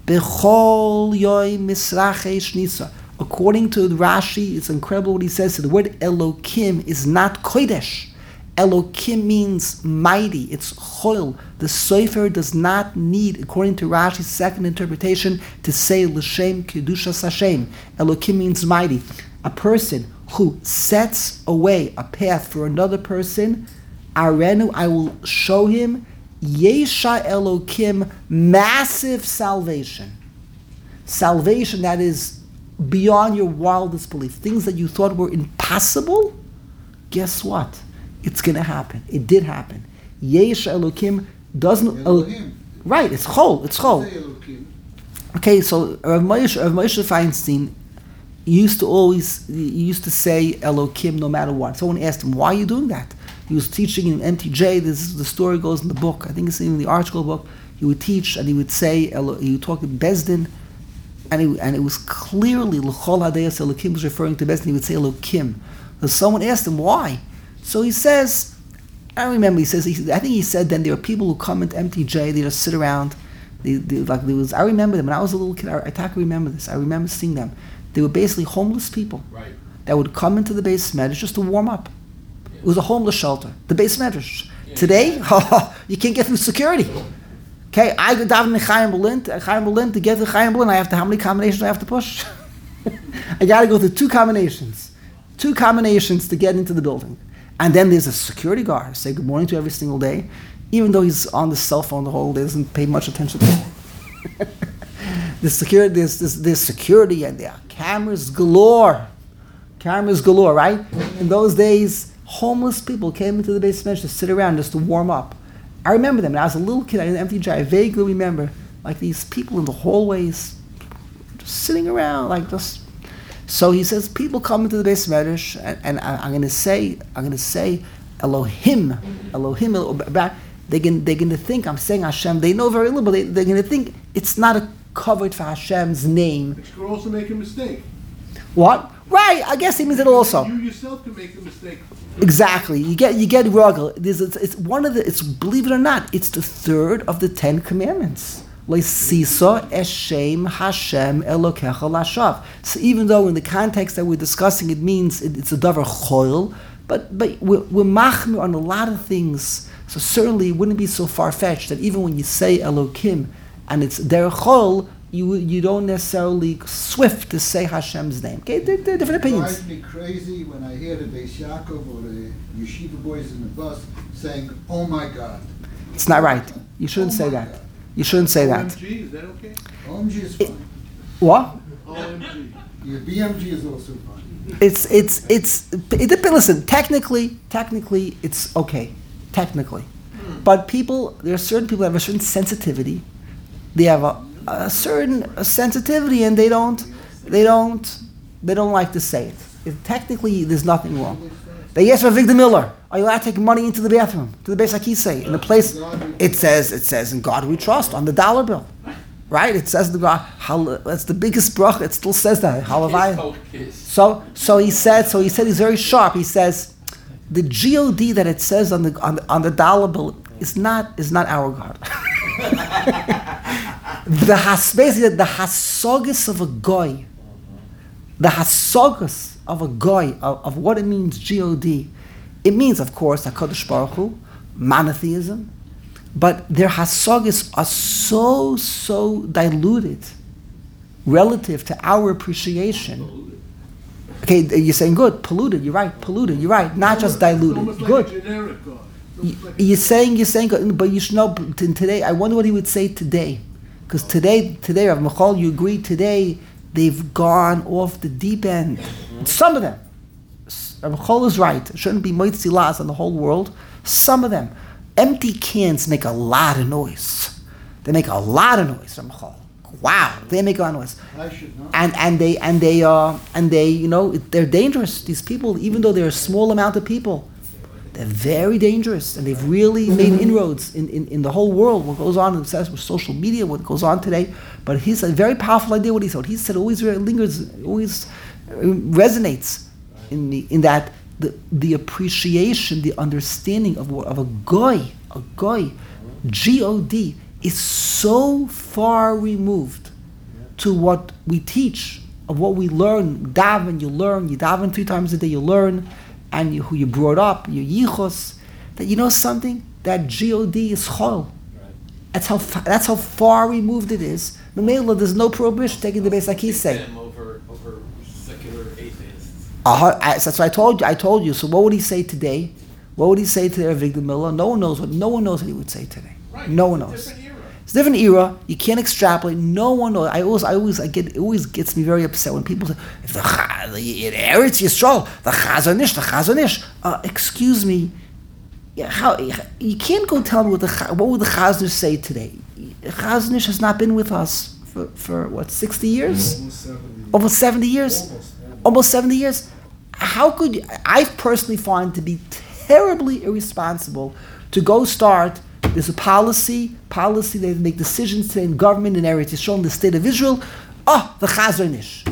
Bechol yoy misrachesh nisa. According to Rashi, it's incredible what he says. So the word Elokim is not kodesh. Elokim means mighty. It's choil. The Sofer does not need, according to Rashi's second interpretation, to say l'shem kedushas Hashem. Elokim means mighty. A person who sets away a path for another person, Arenu, I will show him Yesha Elokim, massive salvation. Salvation that is beyond your wildest belief. Things that you thought were impossible, guess what? It's going to happen. It did happen. Yesha Elokim doesn't... Elohim. Right, it's Chol. It's Chol. Say Elohim. Okay, so Rav Moshe, Rav Moshe Feinstein used to always, he used to say Elokim no matter what. Someone asked him, why are you doing that? He was teaching in M T J. This is, the story goes in the book. I think it's in the article book. He would teach and he would say, Elo, he would talk to Bezdin, and, he, and it was clearly L'chol Hadeyas Elokim was referring to Bezdin. He would say Elokim. So someone asked him, why? So he says, I don't remember, he says, he, I think he said then there are people who come into M T J, they just sit around. They, they, like there was, I remember them when I was a little kid. I, I can't remember this. I remember seeing them. They were basically homeless people Right. that would come into the base medrash just to warm up. It was a homeless shelter, the base medrash. Yeah. Today, you can't get through security. Okay, I go down to Chaim Berlin, Chaim Berlin to get to Chaim Berlin. I have to, how many combinations do I have to push? I got to go through two combinations, two combinations to get into the building. And then there's a security guard, say good morning to every single day, even though he's on the cell phone the whole day, doesn't pay much attention to it. the security, there's, there's, there's security and there are cameras galore. Cameras galore, right? In those days, homeless people came into the basement to sit around just to warm up. I remember them. When I was a little kid, I didn't M T J, I vaguely remember like these people in the hallways just sitting around, like just. So he says, people come into the base medrash, and, and I, I'm going to say, I'm going to say, Elohim, Elohim, Elohim, they're going they're going to think I'm saying Hashem. They know very little, but they, they're going to think it's not a covered for Hashem's name. But you could also make a mistake. What? Right? I guess he means it also. You yourself can make a mistake. Exactly. You get you get ruggle. There's it's, it's one of the. It's believe it or not, it's the third of the Ten Commandments. Le'sisa eshem Hashem Elokecha lashav. So even though in the context that we're discussing it means it, it's a davar choil, but but we're, we're machmir on a lot of things. So certainly it wouldn't be so far fetched that even when you say Elokim and it's derech choil, you you don't necessarily swift to say Hashem's name. Okay, there, there are different It opinions. drives me crazy when I hear the Beis Yaakov or the yeshiva boys in the bus saying, "Oh my God." It's not right. You shouldn't Oh say my that. God. You shouldn't say O that. M G, is that okay? O M G is fine. What? O M G. Your B M G is also fine. It's it's it's it depends. Listen, technically, technically, it's okay, technically, but people there are certain people that have a certain sensitivity. They have a, a certain a sensitivity, and they don't they don't they don't like to say it. If technically, there's nothing wrong. They asked for Victor Miller. Are you allowed to take money into the bathroom to the Beis Hakisei in the place? It says it says in God we trust on the dollar bill, right? It says the God. Hal- That's the biggest bracha. It still says that. Halavai. Focus. So, so he said. So he said he's very sharp. He says, the G O D that it says on the on the, on the dollar bill is not is not our God. the has basically the hasogus of a goy, the hasogus of a goy of, of what it means G O D. It means, of course, HaKadosh Baruch Hu, monotheism, but their hasogus are so so diluted relative to our appreciation. Okay, you're saying good, polluted. You're right, polluted. You're right, not just diluted. Almost like Good. a generic God. Y- Almost like a- You're saying you're saying good, but you should know t- today. I wonder what he would say today, because today, today, Rav Michal, you agree today they've gone off the deep end. Some of them, S- Rabbi Chol is right. It shouldn't be moitzi las on the whole world. Some of them. Empty cans make a lot of noise. They make a lot of noise, Rabbi Chol. Wow, they make a lot of noise. I should know. And and they and they uh and they you know they're dangerous. These people, even though they're a small amount of people, they're very dangerous, and they've really made inroads in, in, in the whole world. What goes on with social media, what goes on today. But he's a very powerful idea. What he said, what he said always lingers, always resonates in the in that the the appreciation, the understanding of of a goy, a goy, G O D, is so far removed to what we teach, of what we learn. Daven, you learn. You daven three times a day, you learn. And you, who you brought up, your yichos, that you know something? That G O D is chol. That's how fa- that's how far removed it is. Memela, there's no prohibition taking the base like he's saying. Over, over secular atheists. Uh-huh, I, that's what I told you. I told you. So what would he say today? What would he say to Avigdor Miller? No one knows what. No one knows what he would say today. Right. No one It's knows. a different era. It's a different era. You can't extrapolate. No one knows. I always, I always, I get. It always gets me very upset when people say, "If the Cha- the in Eretz Yisrael, the Chazonish, the Chazonish." Uh, excuse me. Yeah, how you can't go tell me what the Cha- what would the Chazonish say today? The Chazonish has not been with us for, for what sixty years, Almost seventy. almost seventy years, Almost, yeah. almost seventy years. How could you, I personally find to be terribly irresponsible to go start. There's a policy, policy, they make decisions today in government in Eretz Yisrael, in the state of Israel. Oh, the Chazonish.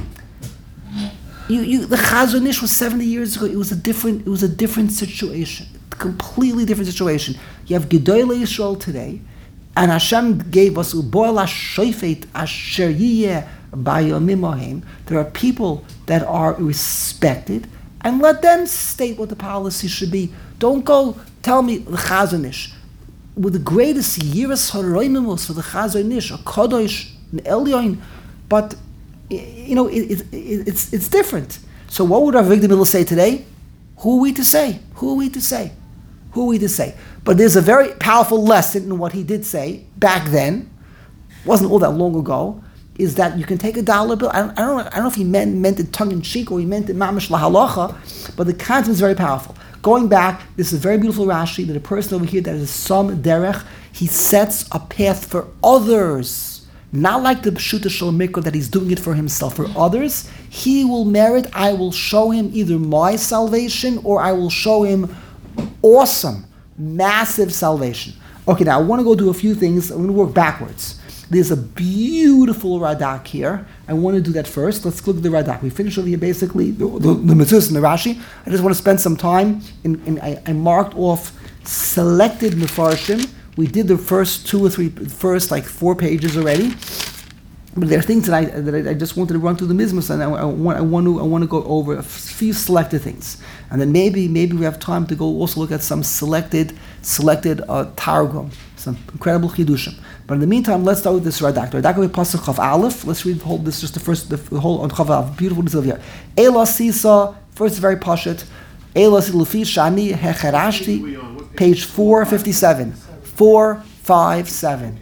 You, you, the Chazonish was seventy years ago. It was a different, it was a different situation, completely different situation. You have Gedolei Yisrael today, and Hashem gave us Uboel HaShofet Asher Yiyeh Bayomim Ohem. There are people that are respected, and let them state what the policy should be. Don't go tell me the Chazonish. With the greatest yiras haroimimus for the Chazonish, a Kodosh, an Elyon, but you know it, it, it, it's it's different. So what would Avigdor Miller say today? Who are we to say? Who are we to say? Who are we to say? But there's a very powerful lesson in what he did say back then. Wasn't all that long ago. Is that you can take a dollar bill? I don't, I don't know. I don't know if he meant meant it tongue in cheek or he meant it mamish lahalacha, but the concept is very powerful. Going back, this is a very beautiful Rashi that a person over here that is some derech, he sets a path for others. Not like the Pshuta Shel Mikra that he's doing it for himself. For others, he will merit, I will show him either my salvation or I will show him awesome, massive salvation. Okay, now I want to go do a few things. I'm going to work backwards. There's a beautiful Radak here. I want to do that first. Let's look at the Radak. We finished over here basically the, the, the Mitzvahs and the Rashi. I just want to spend some time, in, in, I, I marked off selected Mefarshim. We did the first two or three, first like four pages already. But there are things that I that I, I just wanted to run through the Mizmos, and I, I want I want to I want to go over a few selected things, and then maybe maybe we have time to go also look at some selected selected uh, Targum, some incredible chidushim. But in the meantime, let's start with this Radak. Radak with Pasuk Chav Aleph. Let's read the whole. This is just the first the, the whole on Chav Aleph. Beautiful detail here. Ela Sisa. First, very pashut. Ela Silufi Shani Hecherashti. Page four fifty seven. Four five seven.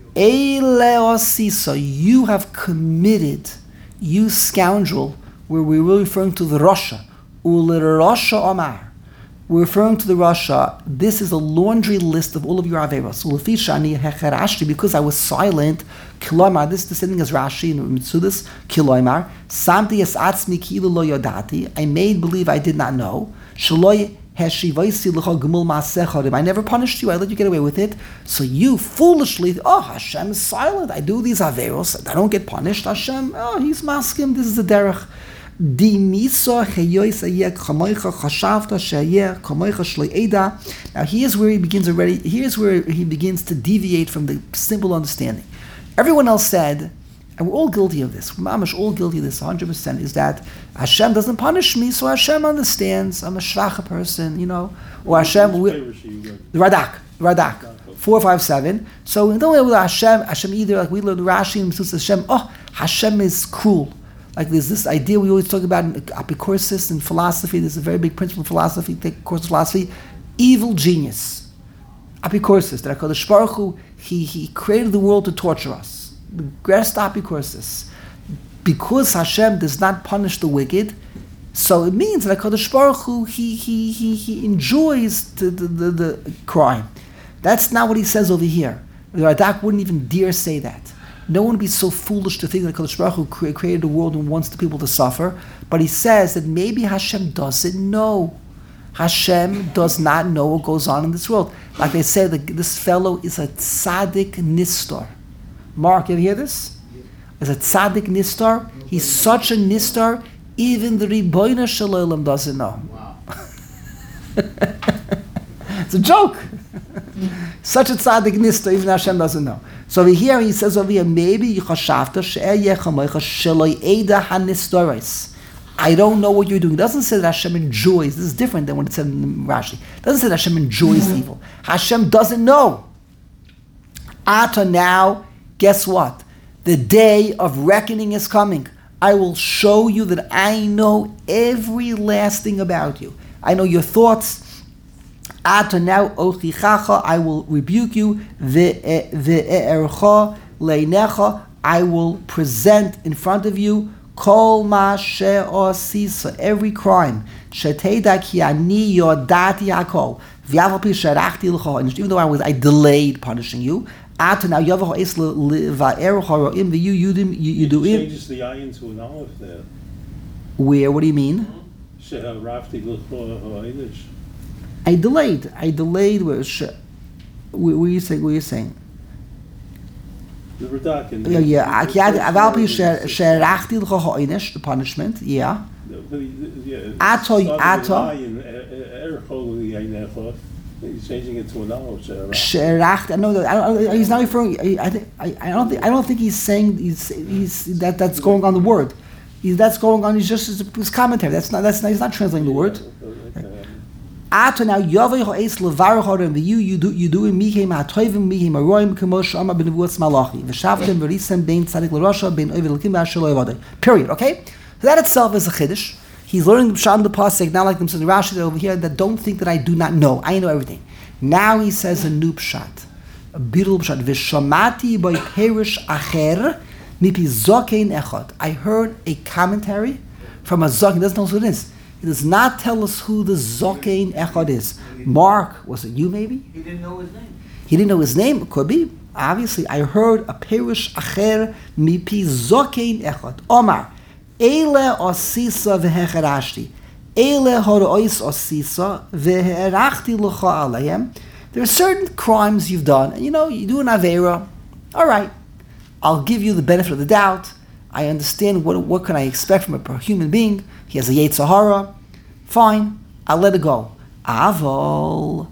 Eleosisa, you have committed, you scoundrel, where we were referring to the Rasha. Ulir Rasha Amar. We're referring to the Rasha. This is a laundry list of all of your Averos. Ulafishani Hecharashti, because I was silent, Kiloimar, this is the sitting as Rashi in Mitzudas, Kiloimar, Samti es atzmi kilu lo yodati, I made believe I did not know. Shaloi I never punished you, I let you get away with it. So you foolishly, oh, Hashem is silent. I do these averos, I don't get punished. Hashem, oh, he's maskim, this is the derech. Now here's where he begins already, here's where he begins to deviate from the simple understanding. Everyone else said, and we're all guilty of this, we're all guilty of this, one hundred percent, is that Hashem doesn't punish me, so Hashem understands, I'm a shvacha person, you know, or Hashem, we, the Radak, Radak, four five seven. So in the way with Hashem, Hashem either, like we learn Rashi and Hashem, oh, Hashem is cruel. Like there's this idea we always talk about in Apicorsis in philosophy, there's a very big principle in philosophy, take a course of philosophy, evil genius. Apicorsis, that HaKadosh Baruch Hu, he, he created the world to torture us. The greatest apicorsis. Because Hashem does not punish the wicked, So it means that HaKadosh Baruch Hu, he, he, he, he enjoys the, the, the, the crime. That's not what he says over here. The Radak wouldn't even dare say that. No one would be so foolish to think that HaKadosh Baruch Hu cre- created a world and wants the people to suffer. But he says that maybe Hashem doesn't know. Hashem does not know what goes on in this world. Like they say, that this fellow is a tzaddik nistar. Mark, you ever hear this? Is a tzaddik nistar. He's such a nistar, even the Ribono Shel Olam doesn't know. Wow. It's a joke. Such a tzaddik nistar, even Hashem doesn't know. So over here, he says over here, maybe you chashavta she'eh yechamoicha sheloi eda hanistoris. I don't know what you're doing. It doesn't say that Hashem enjoys. This is different than what it said in Rashi. It doesn't say that Hashem enjoys evil. Hashem doesn't know. Ata now, guess what? The day of reckoning is coming. I will show you that I know every last thing about you. I know your thoughts. Ata now, ochichacha, I will rebuke you. Ve'ercha leinecha, I will present in front of you. Kol ma she'osisa, every crime. She'teida ki ani yodati hakol. V'yav pi sherachti l'cha. And even though I was, I delayed punishing you. Ata now yavav es va'er ha'ro'im v'yu yudim yuduim. It changes the eye into an olive there. Where? What do you mean? She'harafti l'cha ha'inish. I delayed. I delayed. Where? She, what are you saying? What are you saying? The Radak in Yeah, yeah. Ki aval pi sherachti l'cha ha'inish. The punishment. Yeah. Ato, ato. He's changing it to an olive. Sherach. No, no, I don't, he's not referring. I, I think. I, I don't think. I don't think he's saying. He's. He's that. That's going on the word. He's, that's going on. He's just his, his commentary. That's not. That's not. He's not translating the word. Ato now yavei ha'es levarach harem v'yu you do you do mihem ha'toivim mihem ha'roim k'mosh amar b'nevuas malachi v'shavtem v'risem bein tzadik l'rasha bein oiv l'kim v'ashel lo'evadei. Period. Okay. So that itself is a chiddush. He's learning the pshat in the pasuk, not like them saying Rashi over here that don't think that I do not know. I know everything. Now he says a new pshat, a beautiful pshat. V'shamati by perish acher mipi zokein echad. I heard a commentary from a zokein. He doesn't know who it is. He does not tell us who the zokein echad is. Mark, was it you maybe? He didn't know his name. He didn't know his name. It could be. Obviously, I heard a perish acher mipi zokein echad. Omar. Eile osisa v'hecharashti. Eile horois osisa v'herachti l'cha alayhem. There are certain crimes you've done, and you know, you do an avera. All right, I'll give you the benefit of the doubt. I understand what what can I expect from a human being. He has a Yetzer Hara. Fine, I'll let it go. Aval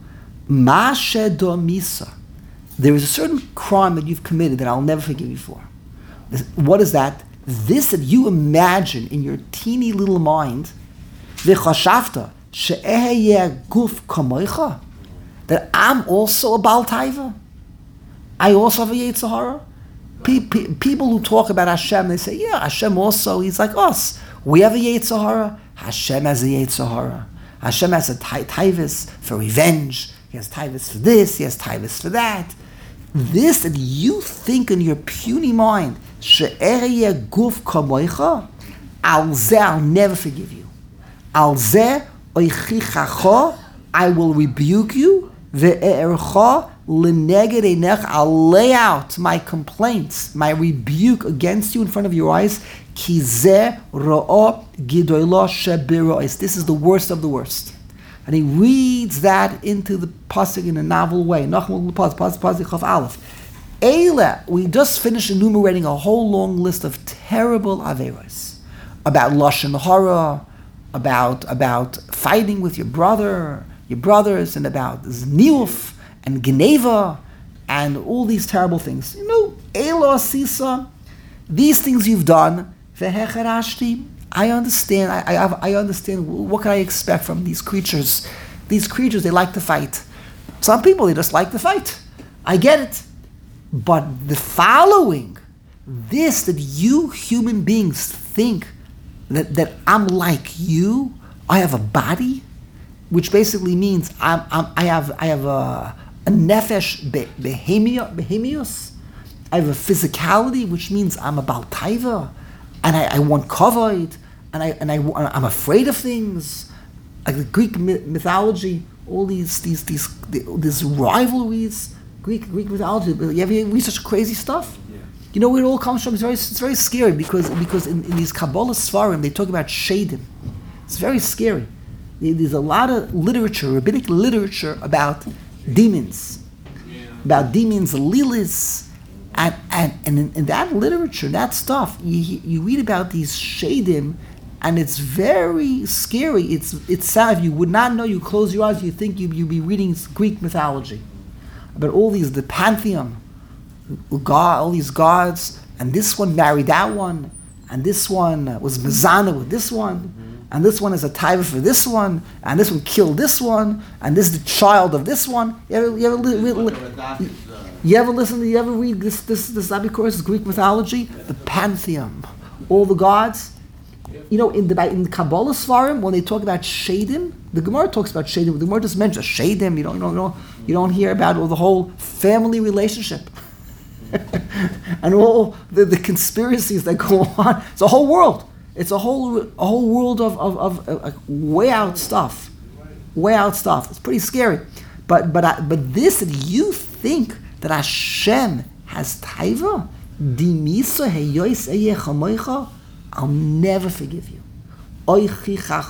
mashe domisa. There is a certain crime that you've committed that I'll never forgive you for. What is that? This that you imagine in your teeny little mind, v'chashavta she'eheyeh guf kamoicha, that I'm also a Baal Taiva. I also have a Yetzer Hara. Pe- pe- people who talk about Hashem, they say, yeah, Hashem also, he's like us. We have a Yetzer Hara. Hashem has a Yetzer Hara. Hashem has a ta- Taivas for revenge. He has Taivas for this. He has Taivas for that. This that you think in your puny mind, she'eriyeh guf kamoicha, al zeh I'll never forgive you. Al zeh oichichacha, I will rebuke you. Ve'ercha l'neged einech, I'll lay out my complaints, my rebuke against you in front of your eyes. Ki zeh ro'o gidoylo shebirois. This is the worst of the worst. And he reads that into the pasuk in a novel way. Nachmul pasuk pasuk chaf aleph. Eila, we just finished enumerating a whole long list of terrible averos about lashon hara, about about fighting with your brother, your brothers, and about zniuf and geneva, and all these terrible things. You know, eila sisa, these things you've done. Vehecharashti. I understand. I, I have. I understand. What can I expect from these creatures? These creatures, they like to fight. Some people, they just like to fight. I get it. But the following, this that you human beings think that, that I'm like you, I have a body, which basically means I'm, I'm I have I have a, a nefesh be, behemia, behemios. I have a physicality, which means I'm a Baal Taiva, and I, I want kavod. and I and I I'm afraid of things, like the Greek mythology, all these these these these rivalries, Greek Greek mythology. You ever read such crazy stuff? Yeah. You know where it all comes from? It's very it's very scary because because in, in these Kabbalah Svarim they talk about shadim. It's very scary. There's a lot of literature, rabbinic literature about demons, Yeah. about demons, lilis, and and, and in, in that literature, that stuff, you you read about these shadim, and it's very scary. It's it's sad. If you would not know, you close your eyes, you think you you'd be reading Greek mythology about all these the pantheon, God, all these gods, and this one married that one, and this one was mezana with this one. And this one is a taiva for this one, and this one killed this one, and this is the child of this one. You ever, you ever, li- li- li- you, you ever listen to, you ever read this, this, this Abikoros, Greek mythology? The pantheon, all the gods. You know, in the in the Kabbalah Svarim, when they talk about shadim, the Gemara talks about shadim. The Gemara just mentions shadim. You don't, you don't, you don't, you don't hear about all the whole family relationship. And all the, the conspiracies that go on. It's a whole world. It's a whole a whole world of, of, of, of, of way out stuff, way out stuff. It's pretty scary, but but I, but this you think that Hashem has taiva? I'll never forgive you. And as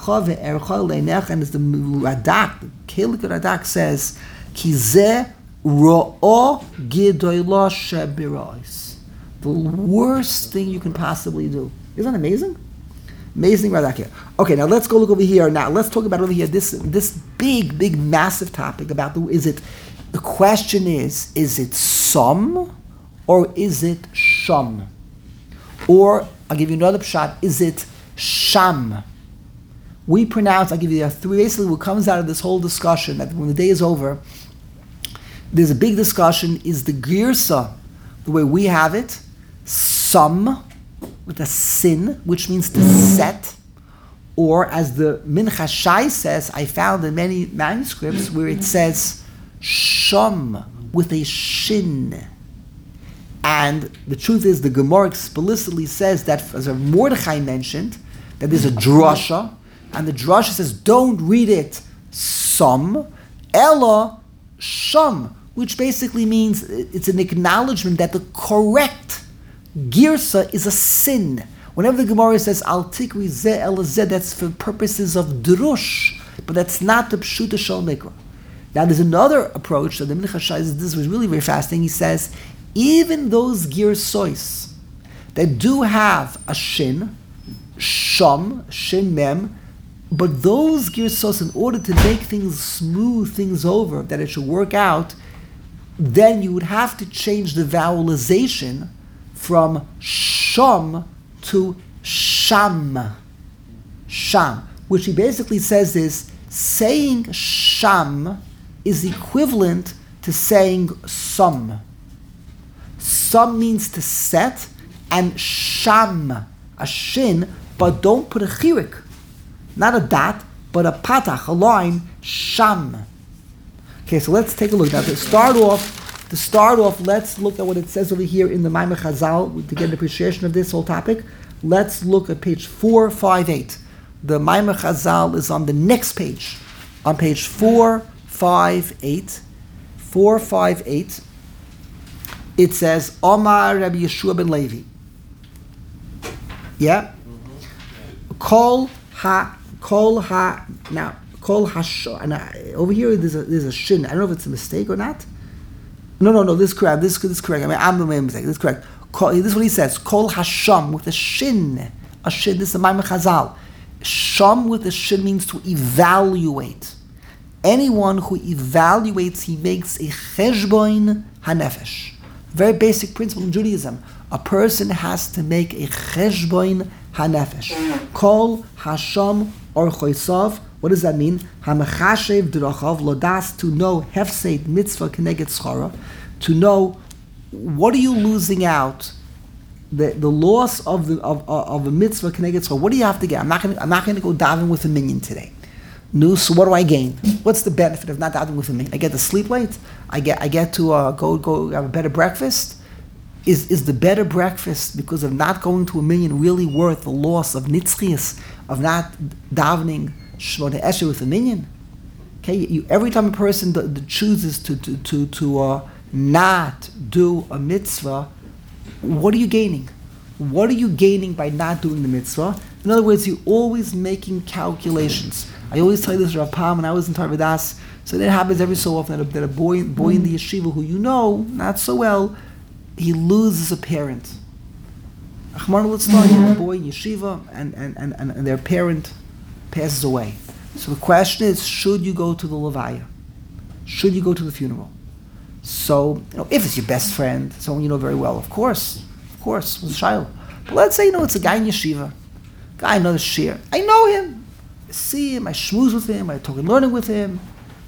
the Radak, the Kelik Radak says, Kizeh ro'o gidoyla shebirais. The worst thing you can possibly do. Isn't that amazing? Amazing Radak here. Okay, now let's go look over here. Now let's talk about over here this this big, big, massive topic about the is it. The question is: is it som or is it sham? Or I'll give you another pshat. Is it sham? We pronounce. I'll give you the three. Basically, what comes out of this whole discussion that when the day is over, there's a big discussion. Is the girsa the way we have it som with a sin, which means to set, or as the Mincha Shai says, I found in many manuscripts where it says sham with a shin. And the truth is, the Gemara explicitly says that, as Mordechai mentioned, that there's a drasha, and the drasha says, don't read it som, ella sham, which basically means it's an acknowledgement that the correct girsa is a sin. Whenever the Gemara says al tikri zeh el zeh, that's for purposes of drush, but that's not the pshuta shel mikra. Now there's another approach that the Mincha Shai says. This was really very fascinating. He says even those girsois that do have a shin, sham, shin mem, but those girsos, in order to make things smooth things over, that it should work out, then you would have to change the vowelization from sham to sham. Sham. Which he basically says is, saying sham is equivalent to saying som. Som means to set, and sham, a shin, but don't put a chirik. Not a dot, but a patach, a line, sham. Okay, so let's take a look. Now to start off, To start off, let's look at what it says over here in the Maimar Chazal to get an appreciation of this whole topic. Let's look at page four fifty-eight. The Maimar Chazal is on the next page, on page four fifty-eight. four fifty-eight. It says, Omar Rabbi Yeshua ben Levi. Yeah? Kol ha, kol ha, now, kol ha, and over here there's a, there's a shin. I don't know if it's a mistake or not. No, no, no, this is correct. This, this is correct. I mean, I'm the mistake. This is correct. Kol, this is what he says. Kol hasham with a shin. A shin, this is a Maimar Chazal. Sham with a shin means to evaluate. Anyone who evaluates, he makes a cheshboin hanefesh. Very basic principle in Judaism. A person has to make a cheshboin hanefesh. Kol hasham or choisav. What does that mean? Hamachashev d'rachav lodas, to know hefseit mitzvah keneged schara, to know what are you losing out, the the loss of the of of a mitzvah keneged schara. What do you have to get? I'm not going I'm not going to go daven with a minion today. No, so what do I gain? What's the benefit of not davening with a minion? I get to sleep late. I get I get to uh, go go have a better breakfast. Is is the better breakfast because of not going to a minion really worth the loss of nitzchias, of not davening Shmona Esrei with a minyan. Okay, you, every time a person d- d- chooses to to to, to uh, not do a mitzvah, what are you gaining? What are you gaining by not doing the mitzvah? In other words, you're always making calculations. I always tell you this, Rav Pam, when I was in Tarvadas, so that happens every so often that a, that a boy, boy in the yeshiva who you know, not so well, he loses a parent. Achmar litzlan, a boy in yeshiva, and, and, and, and their parent passes away. So the question is, should you go to the levaya? Should you go to the funeral? So, you know, if it's your best friend, someone you know very well, of course, of course, it's Shiloh. But let's say, you know, it's a guy in yeshiva, guy in another shir. I know him, I see him, I schmooze with him, I talk and learning with him.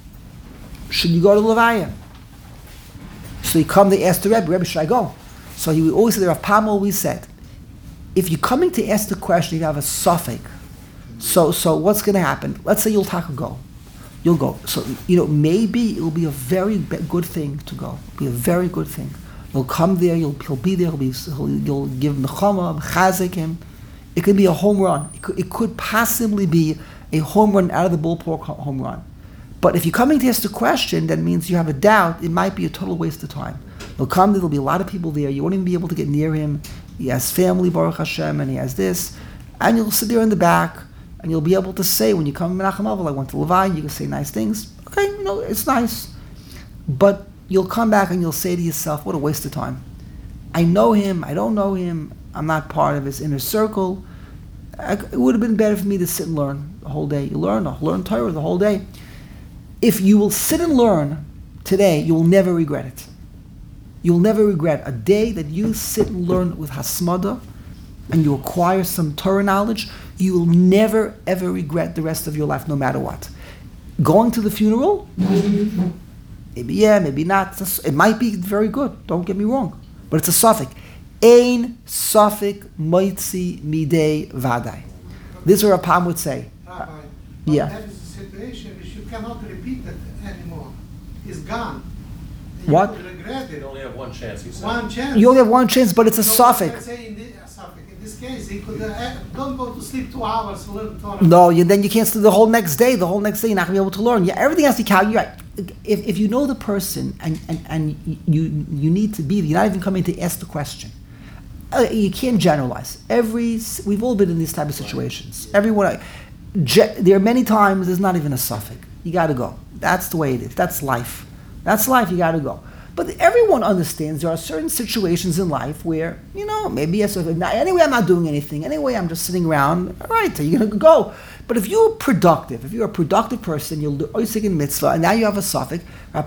Should you go to the levaya? So you come to ask the Rebbe, Rebbe, should I go? So he always said, Rav Pam always said, if you're coming to ask the question, you have a suffix. So, so what's going to happen? Let's say you'll take a go. You'll go. So, you know, maybe it'll be a very be- good thing to go. It'll be a very good thing. You'll come there, you'll, he'll be there, he'll be, he'll, you'll give him the chama, chazik him. It could be a home run. It could, it could possibly be a home run out of the ballpark home run. But if you're coming to ask the question, that means you have a doubt, it might be a total waste of time. He'll come there, there'll be a lot of people there, you won't even be able to get near him. He has family, Baruch Hashem, and he has this. And you'll sit there in the back, and you'll be able to say, when you come to Menachem Avel, I went to Levine, you can say nice things. Okay, you know, it's nice. But you'll come back and you'll say to yourself, what a waste of time. I know him, I don't know him, I'm not part of his inner circle. I, it would have been better for me to sit and learn the whole day. You learn, learn Torah the whole day. If you will sit and learn today, you will never regret it. You will never regret a day that you sit and learn with Hasmada and you acquire some Torah knowledge. You will never, ever regret the rest of your life, no matter what. Going to the funeral, maybe yeah, maybe not. It might be very good, don't get me wrong. But it's a suffix. Ein suffix moitzi midei vadai. This is what Rapam would say. Rabbi, yeah. That is a situation which you cannot repeat it anymore. It's gone. You What? will regret it. You only have one chance, he said. One chance. You only have one chance, but it's a So, suffix. let's say in this, uh, suffix. In this case, he could uh, don't go to sleep two hours, learn Torah. No, you, then you can't sleep the whole next day. The whole next day, you're not going to be able to learn. Yeah, everything has to be calculated. If, if you know the person and, and, and you you need to be, you're not even coming to ask the question. Uh, you can't generalize. Every we've all been in these type of situations. Everyone, ge, there are many times there's not even a suffix. You got to go. That's the way it is. That's life. That's life. You got to go. But everyone understands there are certain situations in life where, you know, maybe yes, anyway, I'm not doing anything. Anyway, I'm just sitting around. All right, you're going to go. But if you're productive, if you're a productive person, you'll do oisik in mitzvah, and now you have a suffix,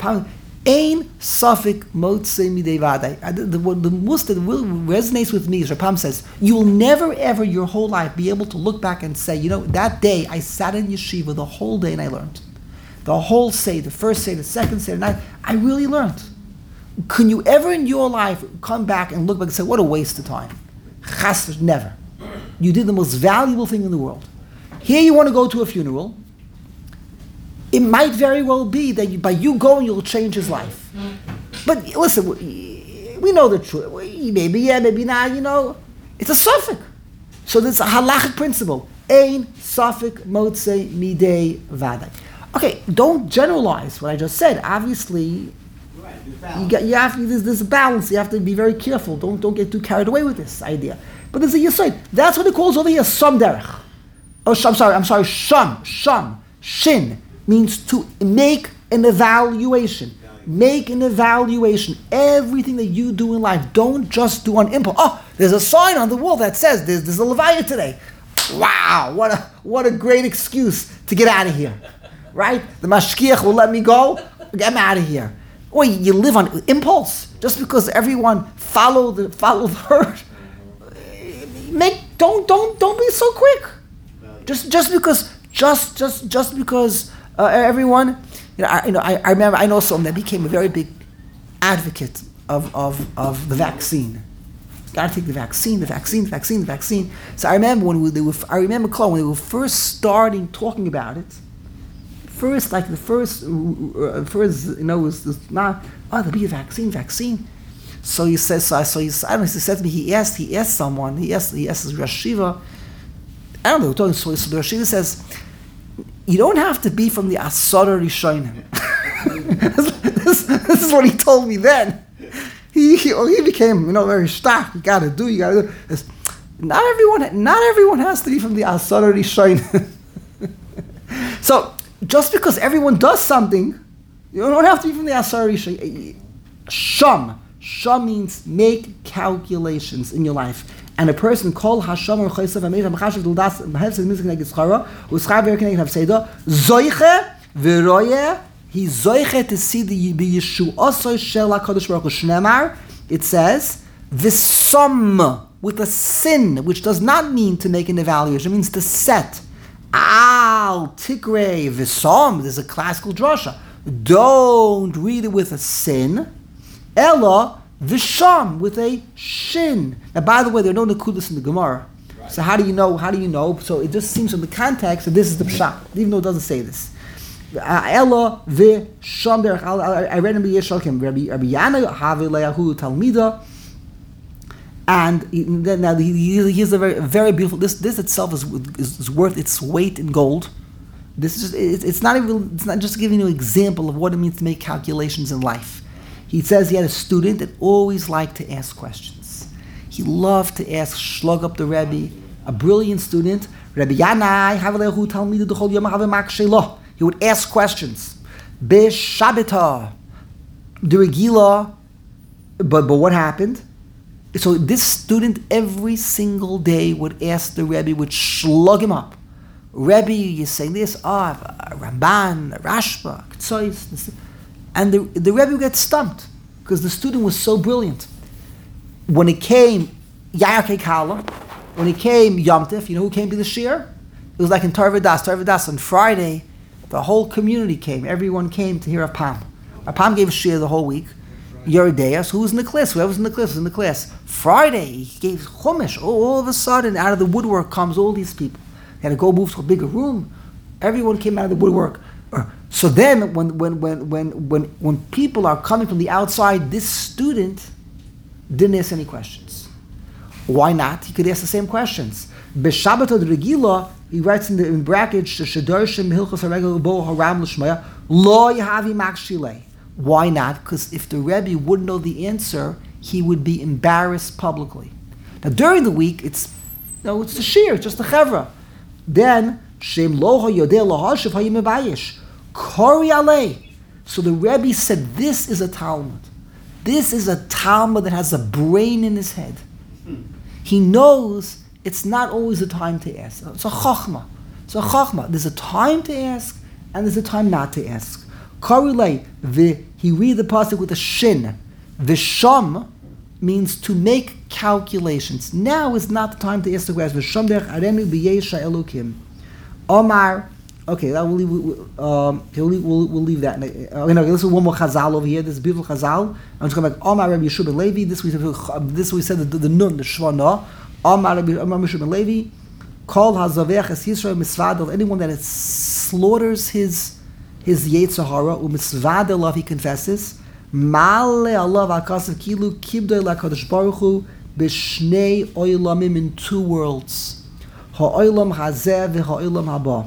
ein suffix motzei midei vadai. The, the, the most that will, resonates with me is Rapam says, you will never ever your whole life be able to look back and say, you know, that day I sat in yeshiva the whole day and I learned. The whole say, the first say, the second say, the night, I really learned. Can you ever in your life come back and look back and say, what a waste of time? Chas, never. You did the most valuable thing in the world. Here you want to go to a funeral. It might very well be that you, by you going, you'll change his life. But listen, we know the truth. Maybe yeah, maybe not, you know. It's a suffix. So there's a halachic principle. Ein suffix motzei midei vadai. Okay, don't generalize what I just said. Obviously, you, get, you have to, there's, there's a balance. You have to be very careful. Don't don't get too carried away with this idea. But there's a yesod. That's what it calls over here sham derech. Oh, I'm sorry. I'm sorry. Sham, sham, shin means to make an evaluation. Make an evaluation. Everything that you do in life, don't just do on impulse. Oh, there's a sign on the wall that says there's, there's a levaya today. Wow, what a what a great excuse to get out of here, right? The mashkiach will let me go. I'm out of here. Or you live on impulse just because everyone follow the follow the herd. Make don't don't don't be so quick. Just just because just just just because uh, everyone, you know, I, you know, I, I remember I know someone that became a very big advocate of of, of the vaccine. Got to take the vaccine, the vaccine, the vaccine, the vaccine. So I remember when we, they were, I remember Chloe, when they were first starting talking about it. First, like the first, uh, first, you know, was, was not, oh, there'll be a vaccine, vaccine. So he says, so, so he, I don't know, he said to me, he asked, he asked someone, he asked, he asked his Rosh Yeshiva, I don't know, so, so the Rashida says, you don't have to be from the Asara Rishonim. this, this is what he told me then. He, he, oh, he became, you know, very stark. You gotta do, you gotta do. It's, not everyone, not everyone has to be from the Asara Rishonim. So, just because everyone does something, you don't have to be from the Asara Rishonim. Sham. Sham means make calculations in your life. And a person called Hashem or Chaysav Amir Hamachashav Duldas Mahevsed Music Neged Schara Uschar Ver Keneged Havseda Zoiche Veroye he's Zoiche to see the Yeshuasoi Shel HaKadosh Baruch Hu Shnemar. It says V'som with a sin, which does not mean to make an evaluation. It means to set. Al Tikrei V'som. There's a classical drasha. Don't read it with a sin. Ella Visham with a shin. Now, by the way, there are no nakudas in the Gemara. Right. So how do you know? How do you know? So it just seems from the context that this is the pshat, even though it doesn't say this. Ella visham derech. I read in Yeshalkim Rabbi Rabbi Yana Havileyahu Talmida, and then now here's a very very beautiful. This this itself is, is is worth its weight in gold. This is just, it's not even it's not just giving you an example of what it means to make calculations in life. He says he had a student that always liked to ask questions. He loved to ask, slug up the Rebbe, a brilliant student. Rebbe Yanai, Havalehu Talmidu D'chol Yom Havemak Shelo. He would ask questions. B'Shabbatah, the Regila. But but what happened? So this student every single day would ask the Rebbe, would slug him up. Rebbe, you say this, ah, oh, Ramban, Rashba, Ktsois. And the, the Rebbe would get stumped because the student was so brilliant. When it came Yarkei Kala, when it came Yom Tif, you know who came to the shir? It was like in Tarvadas. Tarvadas on Friday, the whole community came. Everyone came to hear Rav Pam. Rav Pam gave a shir the whole week. Yeredeus, who was in the class? Whoever was in the class was in the class. Friday, he gave Chumash. All, all of a sudden, out of the woodwork comes all these people. They had to go move to a bigger room. Everyone came out of the woodwork. So then, when when when when when when people are coming from the outside, this student didn't ask any questions. Why not? He could ask the same questions. B'Shabbat od Regila, he writes in the in brackets, "Shedarshim hilchos haregel bo haram l'shmaya lo yahavi makshilei." Why not? Because if the Rebbe wouldn't know the answer, he would be embarrassed publicly. Now during the week, it's no, it's the shir, it's just the chevra. Then shem loha yodeh lahashiv hayim mevayish. Kori alei. So the Rebbe said, this is a Talmud. This is a Talmud that has a brain in his head. He knows it's not always a time to ask. It's a chokhmah. It's a chokhmah. There's a time to ask, and there's a time not to ask. Kori alei. He read the pasuk with a shin. Visham means to make calculations. Now is not the time to ask the question. Visham derech arenu b'yesha elokim. Omar. Okay, that we'll leave, um, we'll, leave, we'll, we'll leave that. Uh, okay, no, let's do one more chazal over here. This is beautiful chazal. I'm just going back. Omar Rabbi Yeshua ben Levi. This we this we said the, the, the nun, the shvana. Omar Rabbi Yeshua ben Levi. Kol hazavech es Yisrael misvadel. Anyone that is, slaughters his his yetzer hara u'misvadel love, he confesses. Male Allah v'akasav kilu kibdei lakadosh baruch hu b'shnei oilamim, in two worlds. Ha'oilam hazeh v'ha'oilam haba.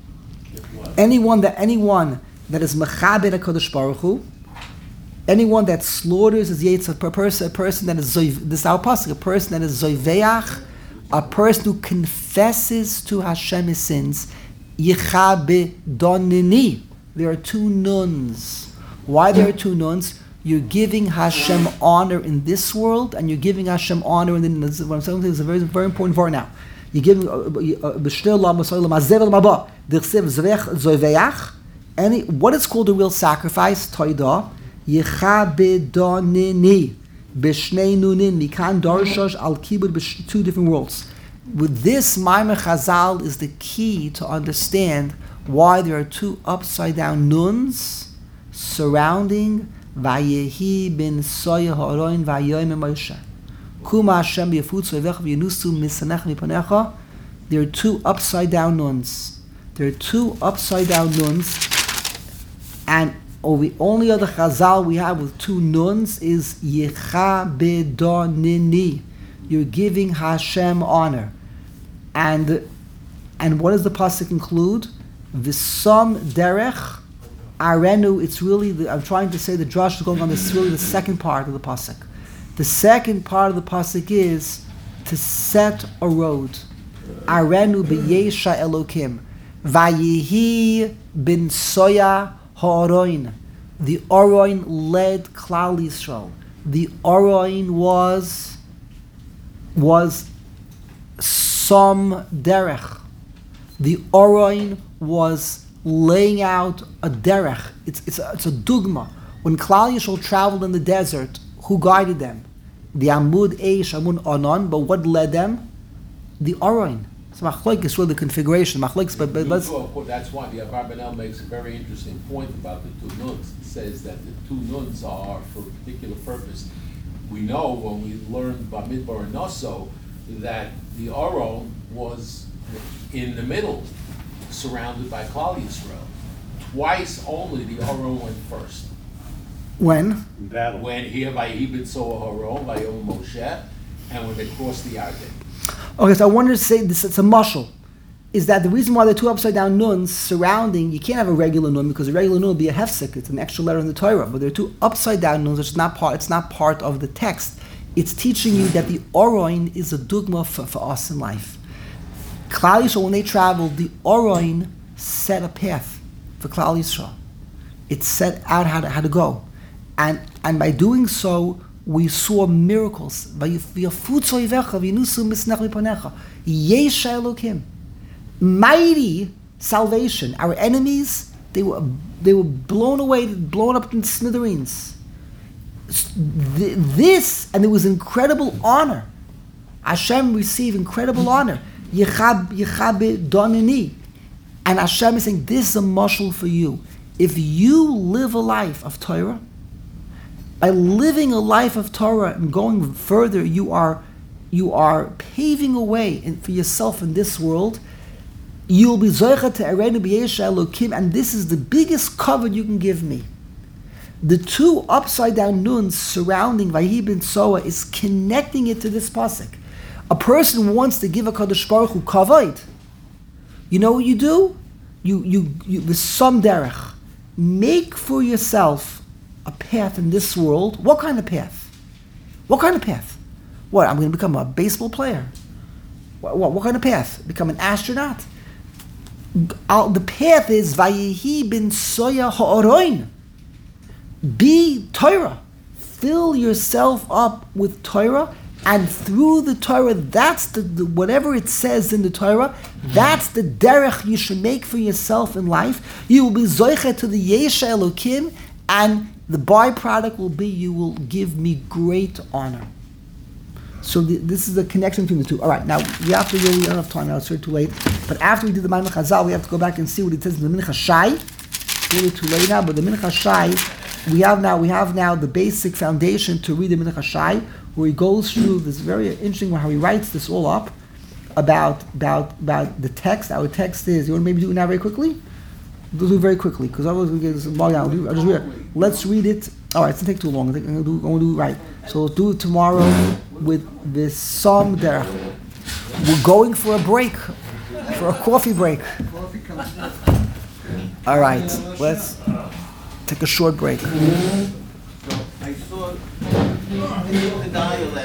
Anyone that anyone that is mechaber HaKadosh Baruch Hu, anyone that slaughters his yetzer, a person, a person that is zoiv, this is our pasuk, a person that is zoiveach, a person who confesses to Hashem his sins, yichabe donini. There are two nuns. Why there are two nuns? You're giving Hashem honor in this world, and you're giving Hashem honor in the. What I'm saying is a very, very important word now. You're giving any what is called a real sacrifice. Toida yichabedonini b'shnei nunin mikan darshash al kibud, two different worlds. With this, Maimer Chazal is the key to understand why there are two upside down nuns surrounding Vayehi bin Soya Ha'aroin Vayoyim Moshe. Kuma Hashem b'yafutz v'yevech v'yenusu misanech mipanecha. There are two upside down nuns. There are two upside down nuns, and oh, the only other chazal we have with two nuns is Yecha Bedonini. You're giving Hashem honor, and And what does the pasuk include? V'som derech arenu. It's really, the, I'm trying to say the drush is going on, this is really the second part of the pasuk. The second part of the pasuk is to set a road. Arenu b'yesha elokim. Vayihi bin soya ha'oroin. The Oroin led Klal Yisrael. The Oroin was was some derech. The Oroin was laying out a derech. It's it's a, it's a dugma. When Klal Yisrael traveled in the desert, who guided them? The Amud Eish, Amud Anan. But what led them? The Oroin. So Machlok is really the configuration. Machlok, but, but let's. That's why the Abarbanel makes a very interesting point about the two nuns. It says that the two nuns are for a particular purpose. We know when we learned Bamidbar and Noso that the Aron was in the middle, surrounded by Klal Yisrael. Twice only the Aron went first. When? Battle. When here by Ibn Soa Haron, by Yom Moshe, and when they crossed the Yarden. Okay, so I wanted to say this, it's a mashal. Is that the reason why there are two upside down nuns surrounding, you can't have a regular nun because a regular nun would be a hefsek, it's an extra letter in the Torah, but there are two upside down nuns, which is not part, it's not part of the text. It's teaching you that the Oroin is a dugma for, for us in life. Klal Yisrael, when they traveled, the Oroin set a path for Klal Yisrael. It set out how to, how to go. And, and by doing so, we saw miracles. Mighty salvation. Our enemies, they were they were blown away, blown up in smithereens. This, and there was incredible honor. Hashem received incredible honor. Yechab Yechabe Donini. And Hashem is saying, this is a mashal for you. If you live a life of Torah, by living a life of Torah and going further, you are you are paving a way in, for yourself in this world. You'll be zoicha to Arenu b'yesha elokim, and this is the biggest cover you can give me. The two upside down nuns surrounding Vayihi bin Soa is connecting it to this pasuk. A person wants to give a Kadosh Baruch Hu kavod. You know what you do? You you you with some derech, make for yourself a path in this world. What kind of path? What kind of path? What, I'm going to become a baseball player? What, what, what kind of path? Become an astronaut? Uh, the path is Vayihi bin Soya ha'oroin. Be Torah. Fill yourself up with Torah, and through the Torah, that's the, the whatever it says in the Torah, that's the derech you should make for yourself in life. You will be zoicha to the Yesha Elokim, and the byproduct will be you will give me great honor. So the, this is the connection between the two. All right, now we have to really, we don't have time now, it's really too late. But after we did the Ma'amad Chazal, we have to go back and see what it says in the Mincha Shai. It's really too late now, but the Mincha Shai, we have now we have now the basic foundation to read the Mincha Shai, where he goes through this very interesting how he writes this all up about about about the text. Our text is, you want to maybe do it now very quickly? We'll do it very quickly, because otherwise we'll get this bogged down. I'll just read it. Let's read it. All right, it's going to take too long. I think I'm going to do, I'm going to do it right. So we'll do it tomorrow with this Som Derech. We're going for a break, for a coffee break. Coffee comes All right, let's take a short break. I saw the dialect.